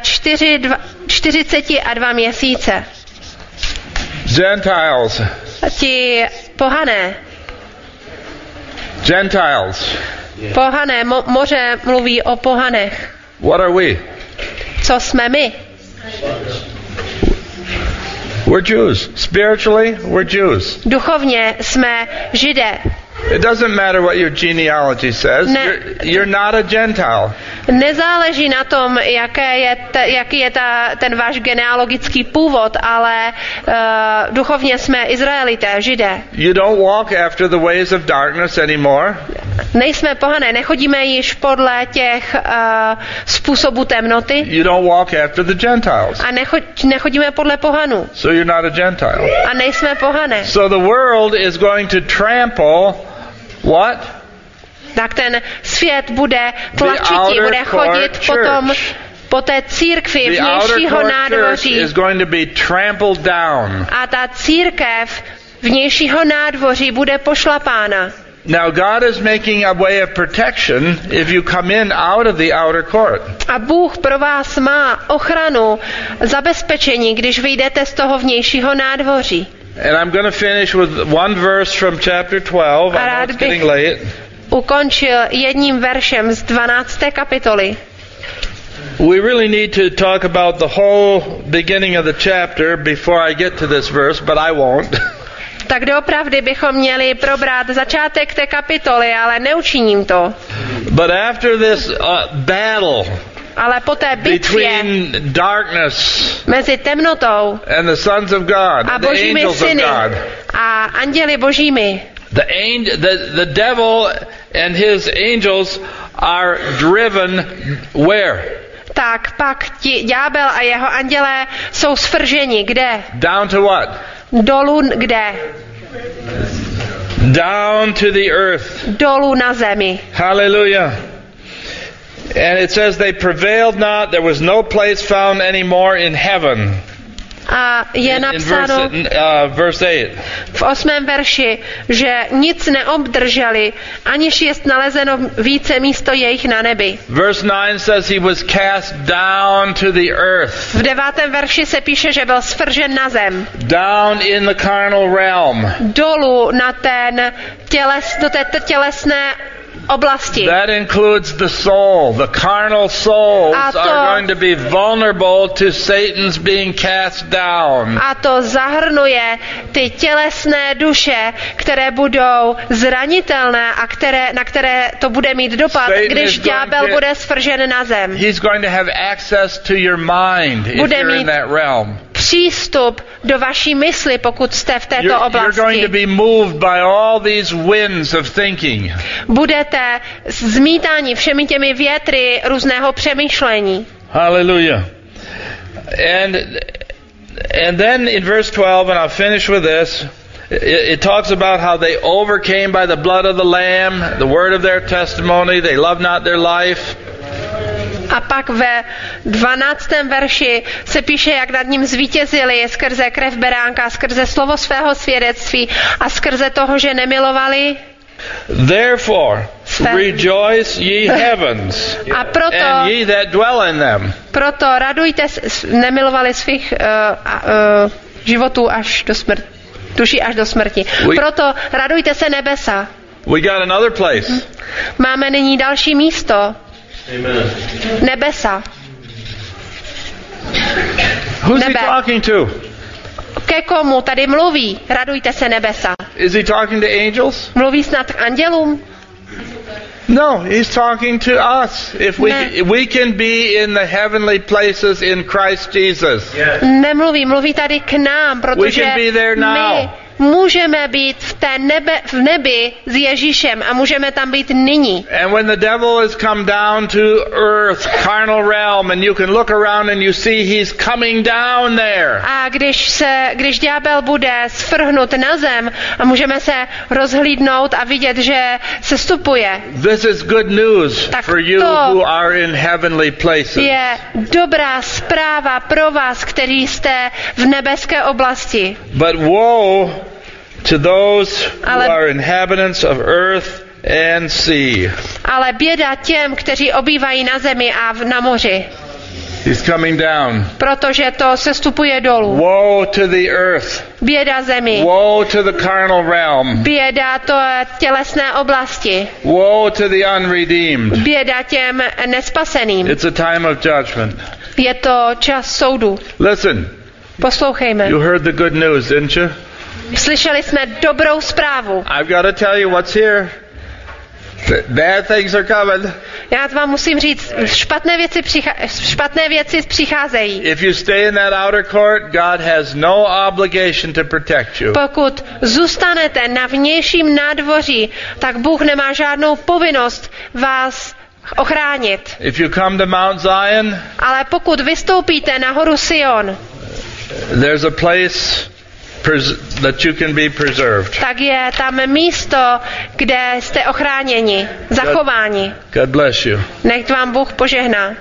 42 měsíce. Gentiles. Ti pohané. Gentiles. Pohané, moře mluví o pohanech. What are we? Co jsme my? We're Jews. Spiritually, we're Jews. Duchovně jsme Židé. It doesn't matter what your genealogy says. You're not a Gentile. Nezáleží na tom, jaký je ten váš genealogický původ, ale duchovně jsme Izraelité, Židé. You don't walk after the ways of darkness anymore. Nejsme pohané, nechodíme již podle těch způsobů temnoty. You don't walk after the Gentiles. A nechodíme podle pohanů. So you're not a Gentile. A nejsme pohané. So the world is going to trample what? Tak ten svět bude tlačití, bude chodit potom po té církvi vnějšího nádvoří. A ta církev vnějšího nádvoří bude pošlapána. Now God is making a way of protection if you come in out of the outer court. A Bůh pro vás má ochranu, zabezpečení, když vyjdete z toho vnějšího nádvoří. And I'm going to finish with one verse from chapter 12. I know it's getting late. Ukončil jedním veršem z 12. kapitoly. We really need to talk about the whole beginning of the chapter before I get to this verse, but I won't. Tak doopravdy bychom měli probrat začátek té kapitoly, ale neučiním to. But after this battle, ale po té bitvě mezi temnotou and the sons of God, a božími syny a anděli božími, the devil and his angels are driven where? Tak pak ti ďábel a jeho andělé jsou svrženi kde? Down to what? Dolů kde? Down to the earth. Dolů na zemi. Hallelujah. And it says they prevailed not, there was no place found anymore in heaven. A je napsáno verse 8. v 8. verši, že nic neobdrželi, aniž jest nalezeno více místo jejich na nebi. Verse 9 says he was cast down to the earth. V 9. verši se píše, že byl svržen na zem. Down in the carnal realm. Dolů na do té tělesné oblasti. That includes the soul. The carnal souls are going to be vulnerable to Satan's being cast down. A to zahrnuje ty tělesné duše, které budou zranitelné a na které to bude mít dopad, když ďábel bude svržen na zem. He's going to have access to your mind if you're in that realm. Přístup do vaší mysli, pokud jste v této oblasti. You're going to be moved by all these winds of thinking. Budete zmítáni všemi těmi větry různého přemýšlení. Hallelujah. And then in verse 12, and I'll finish with this, it talks about how they overcame by the blood of the Lamb, the word of their testimony, they loved not their life. A pak ve 12. verši se píše, jak nad ním zvítězili skrze krev beránka, skrze slovo svého svědectví a skrze toho, že nemilovali. Therefore, rejoice ye heavens, and ye that dwell in them. Proto radujte, nemilovali svých životů až do smrti, duší až do smrti. Proto radujte se nebesa. We got another place. Máme nyní další místo. Amen. Nebesa. Who's he talking to? Ke komu tady mluví? Radujte se nebesa. Is he talking to angels? Mluví snad k andělům? No, he's talking to us. If we can be in the heavenly places in Christ Jesus. Yes. Mluví tady k nám, protože my můžeme být v nebi s Ježíšem a můžeme tam být nyní. And when the devil has come down to earth, carnal realm, and you can look around and you see he's coming down there. A když ďábel bude svrhnut na zem a můžeme se rozhlídnout a vidět, že se stupuje. This is good news for you who are in heavenly places. Je dobrá zpráva pro vás, kteří jste v nebeské oblasti. But woe to those who are inhabitants of earth and sea. Ale běda těm, kteří obývají na zemi a na moři. He's coming down. Protože to sestupuje dolů. Woe to the earth. Běda zemi. Woe to the carnal realm. Běda to tělesné oblasti. Woe to the unredeemed. Běda těm nespaseným. It's a time of judgment. Je to čas soudu. Listen. Poslouchejme. You heard the good news, didn't you? Slyšeli jsme dobrou zprávu. I've got to tell you what's here. Bad things are coming. Já vám musím říct, špatné věci přicházejí. If you stay in that outer court, God has no obligation to protect you. Pokud zůstanete na vnějším nádvoří, tak Bůh nemá žádnou povinnost vás ochránit. If you come to Mount Zion, ale pokud vystoupíte na horu Sion, there's a place that you can be preserved. Tak je tam místo, kde jste ochráněni, zachováni. God bless you. Nech vám Bůh požehná.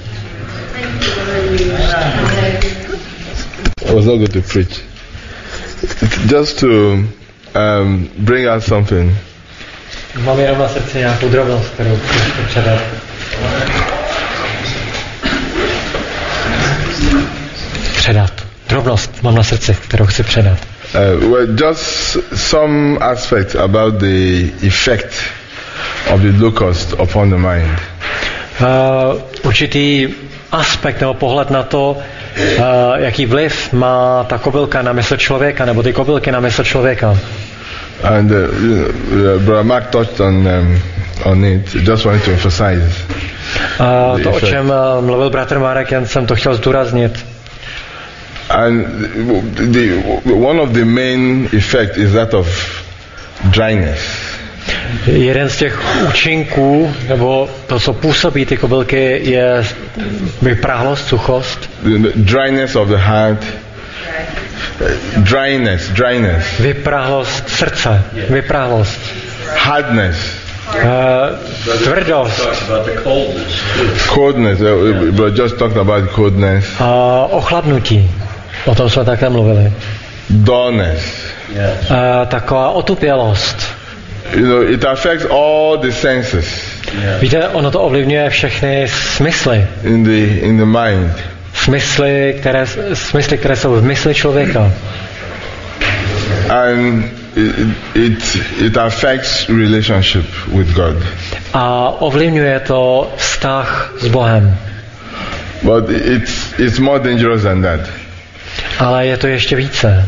I was not going to preach. Just to bring out something. Mám jenom na srdci nějakou drobnost, kterou chci předat. Drobnost mám na srdci, kterou chci předat. Well, just some aspects about the effect of the locust upon the mind. Určitý aspekt nebo pohled na to, jaký vliv má ta kobylka na mysl člověka, nebo ty kobylky na mysl člověka. And Brother Mark touched on it. Just wanted to emphasize. To, o čem mluvil bratr Marek, jen jsem to chtěl zdůraznit. And one of the main effects is that of dryness. Jeden z těch účinků, nebo to, co působí ty kobylky, je vypráhlost, suchost. Dryness of the heart. Dryness. Vypráhlost srdce, vypráhlost. Hardness. Tvrdost. Coldness. We just talked about coldness. Ochladnutí. O tom jsme také mluvili. Dullness. Taková otupělost. You know, it affects all the senses. Víte, ono to ovlivňuje všechny smysly. In the mind. Smysly, které jsou v mysli člověka. And it affects relationship with God. A ovlivňuje to vztah s Bohem. But it's more dangerous than that. Ale je to ještě více.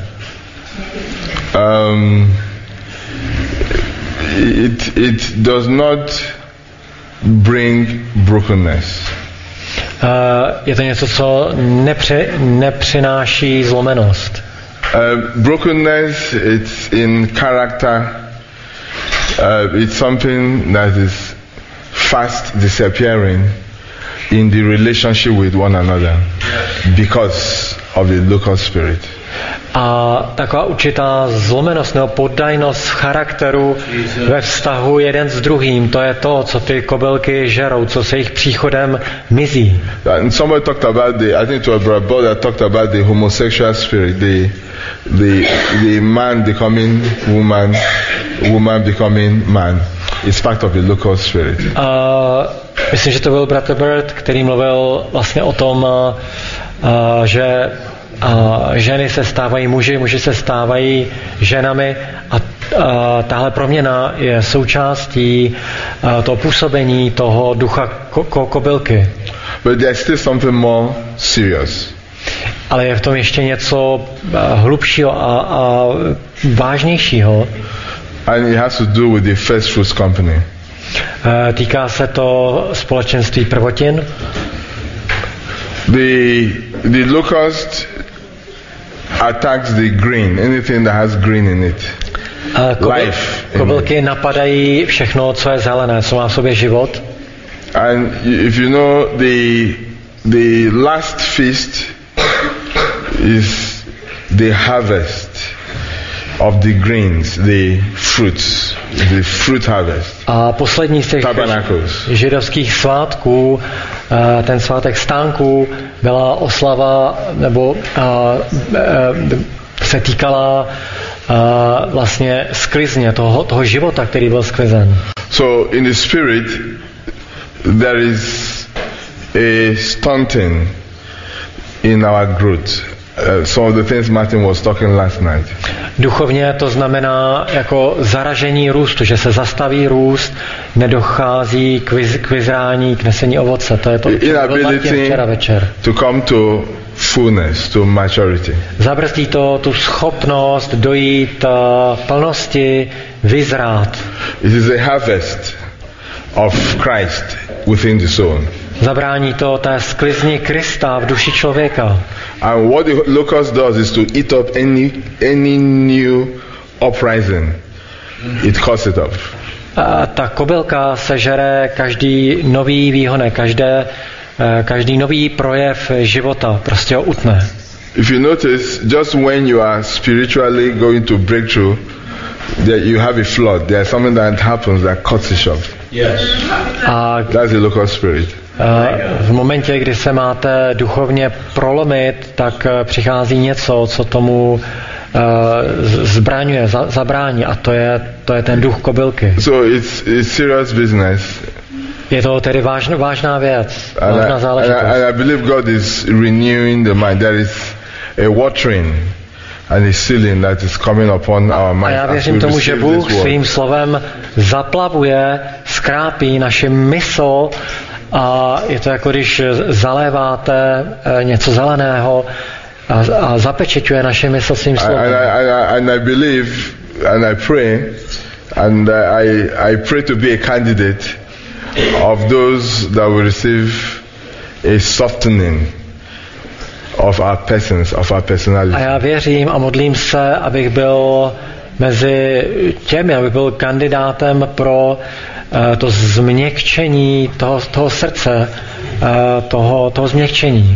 It does not bring brokenness. Je to něco, co nepřináší zlomenost. Brokenness, it's in character. It's something that is fast disappearing in the relationship with one another because of the local spirit. A taková určitá zlomenost nebo poddajnost v charakteru ve vztahu jeden s druhým, to je to, co ty kobylky žerou, co se jejich příchodem mizí. And somebody talked about I think it was Brother Paul that talked about the homosexual spirit, the man becoming woman, woman becoming man. It's part of the local spirit. Myslím, že to byl Brother Bird, který mluvil vlastně o tom, že ženy se stávají muži se stávají ženami a tahle proměna je součástí toho působení toho ducha kobylky. But there's still something more serious. Ale je v tom ještě něco hlubšího a vážnějšího. And it has to do with the first fruits company. Týká se to společenství prvotin. The locust attacks the green, anything that has green in it. Kobylky napadají všechno, co je zelené, co má v sobě život. And if you know the last feast is the harvest of the greens, the fruits, the fruit harvest. A poslední z těch židovských svátků, ten svátek stánků, byla oslava, nebo se týkala vlastně sklizně, toho života, který byl sklizen. So in the spirit there is a stunting in our growth. Some of the things Martin was talking last night. Duchovně to znamená jako zaražení růstu, že se zastaví růst, nedochází k vyzrání, k nesení ovoce. To je to, včera večer. To come to fullness, to maturity. Zabrzdí to tu schopnost dojít plnosti, vyzrát. It is a harvest of Christ within the soul. Zabrání to té sklizni Krista v duši člověka. And what the locust does is to eat up any new uprising. It cuts it up. Ta kobylka sežere každý nový výhonek, každý nový projev života, prostě ho utne. If you notice, just when you are spiritually going to breakthrough, that you have a flood. There's something that happens that cuts it short. Yes. That's the local spirit. V momentě, kdy se máte duchovně prolomit, tak přichází něco, co tomu zbraňuje, zabrání, a to je ten duch kobylky. So it's serious business. Je to tedy vážná věc, vážná záležitost. And I believe God is renewing the mind. There is a watering and a sealing that is coming upon our mind. A já věřím tomu, že Bůh svým slovem zaplavuje, skrápí naši mysl. A je to jako když zaléváte něco zeleného a zapečeťuje naše mysl svým slovem. And I believe and I pray and I pray to be a candidate of those that will receive a softening of our persons, of our personality. A já věřím a modlím se, abych byl mezi těmi, abych byl kandidátem pro to změkčení toho srdce, toho změkčení.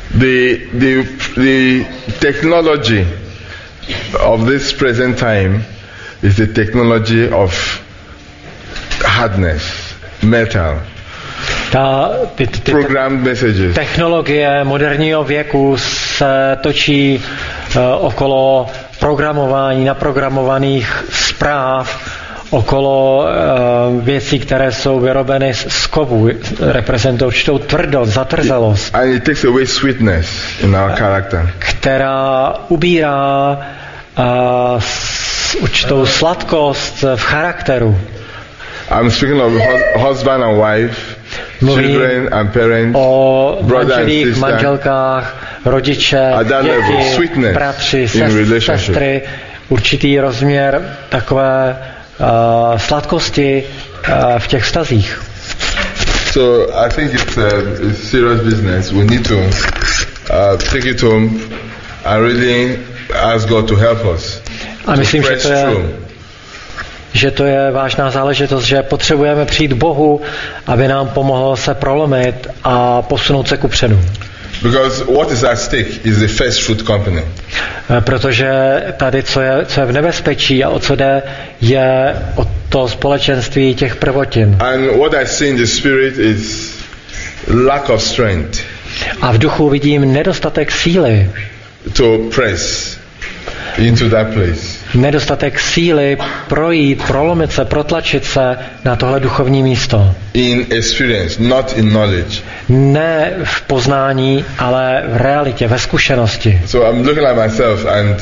The technology of this present time is the technology of hardness, metal. Programmed messages. Technologie moderního věku se točí okolo programování, naprogramovaných zpráv, okolo věcí, které jsou vyrobeny z kovu, reprezentují určitou tvrdost, zatrzalost. And it takes away sweetness in our character. Která ubírá určitou sladkost v charakteru. I'm speaking of husband and wife, Mluvím children and parents, o brother and manželích, sister. manželkách, rodiče, At that level, děti, sweetness bratři, in relationship. sestry, určitý rozměr takové sladkosti v těch vztazích. So I think it's serious business. We need to take it home and really ask God to help us. A myslím, že to je vážná záležitost, že potřebujeme přijít Bohu, aby nám pomohlo se prolomit a posunout se kupředu. Because what is at stake is the first fruit company. Protože tady, co je v nebezpečí a o co jde, je o to společenství těch prvotin. And what I see in the spirit is lack of strength. A v duchu vidím nedostatek síly. To press into that place. Nedostatek síly projít, prolomit se, protlačit se na tohle duchovní místo. In experience, not in knowledge. Ne v poznání, ale v realitě, ve zkušenosti. So I'm looking at myself and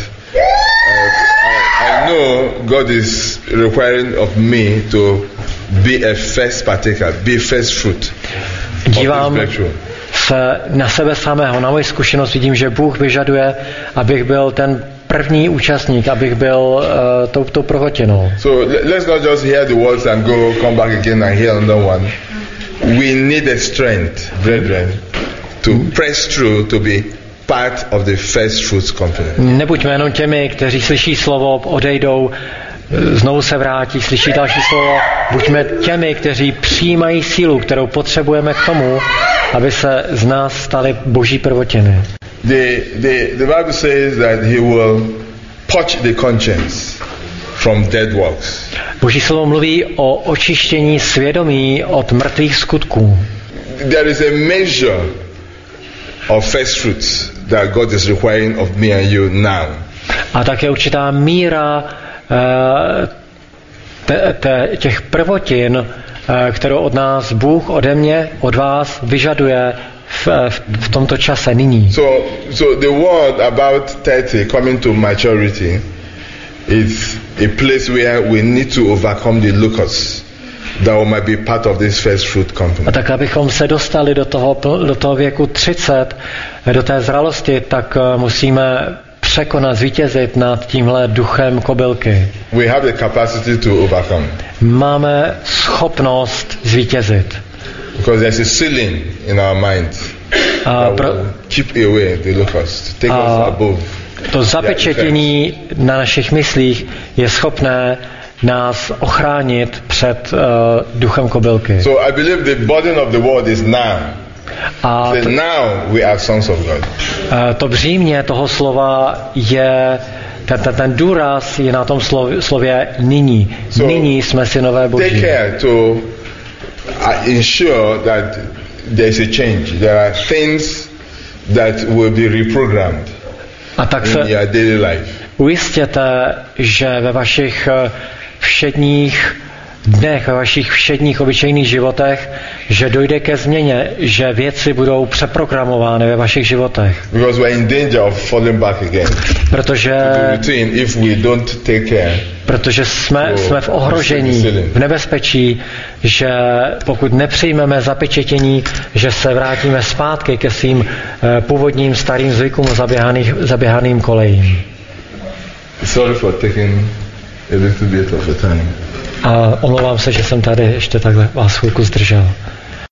I know God is requiring of me to be a first partaker, be first fruit. Dívám se na sebe samého, na moji zkušenost, vidím, že Bůh vyžaduje, abych byl ten první účastník, abych byl tou prvotinou. So let's not just hear the words and go come back again and hear another one. We need a strength, brethren, to press through to be part of the first fruits company. Nebuďme jenom těmi, kteří slyší slovo, odejdou, znovu se vrátí, slyší další slovo. Buďme těmi, kteří přijímají sílu, kterou potřebujeme k tomu, aby se z nás staly boží prvotiny. The Bible says that he will purge the conscience from dead works. Boží slovo mluví o očištění svědomí od mrtvých skutků. There is a measure of first fruits that God is requiring of me and you now. A také určitá míra těch prvotin, kterou od nás Bůh, ode mě, od vás vyžaduje v tomto čase nyní. So the word about 30 coming to maturity is a place where we need to overcome the locusts that we might be part of this first fruit company. A tak abychom se dostali do toho věku 30, do té zralosti, tak musíme překonat, zvítězit nad tímhle duchem kobylky. We have the capacity to overcome. Máme schopnost zvítězit. Because there's a ceiling in our minds that will keep away the locust, take us above. To zapečetění na našich myslích je schopné nás ochránit před duchem kobylky. So I believe the burden of the world is now. Now we are sons of God. To břímě toho slova je ten důraz je na tom slově nyní. So nyní jsme synové Boží. Take care to ensure that there is a change. There are things that will be reprogrammed in your daily life. Ujistěte, že ve vašich všedních dnech, ve vašich všedních obyčejných životech, že dojde ke změně, že věci budou přeprogramovány ve vašich životech. Because we're in danger of falling back again. Protože jsme v ohrožení, v nebezpečí, že pokud nepřijmeme zapečetění, že se vrátíme zpátky ke svým původním starým zvykům zaběhaným kolejím. Sorry for taking a little bit of a time. A omlouvám se, že jsem tady ještě takhle vás chvilku zdržel.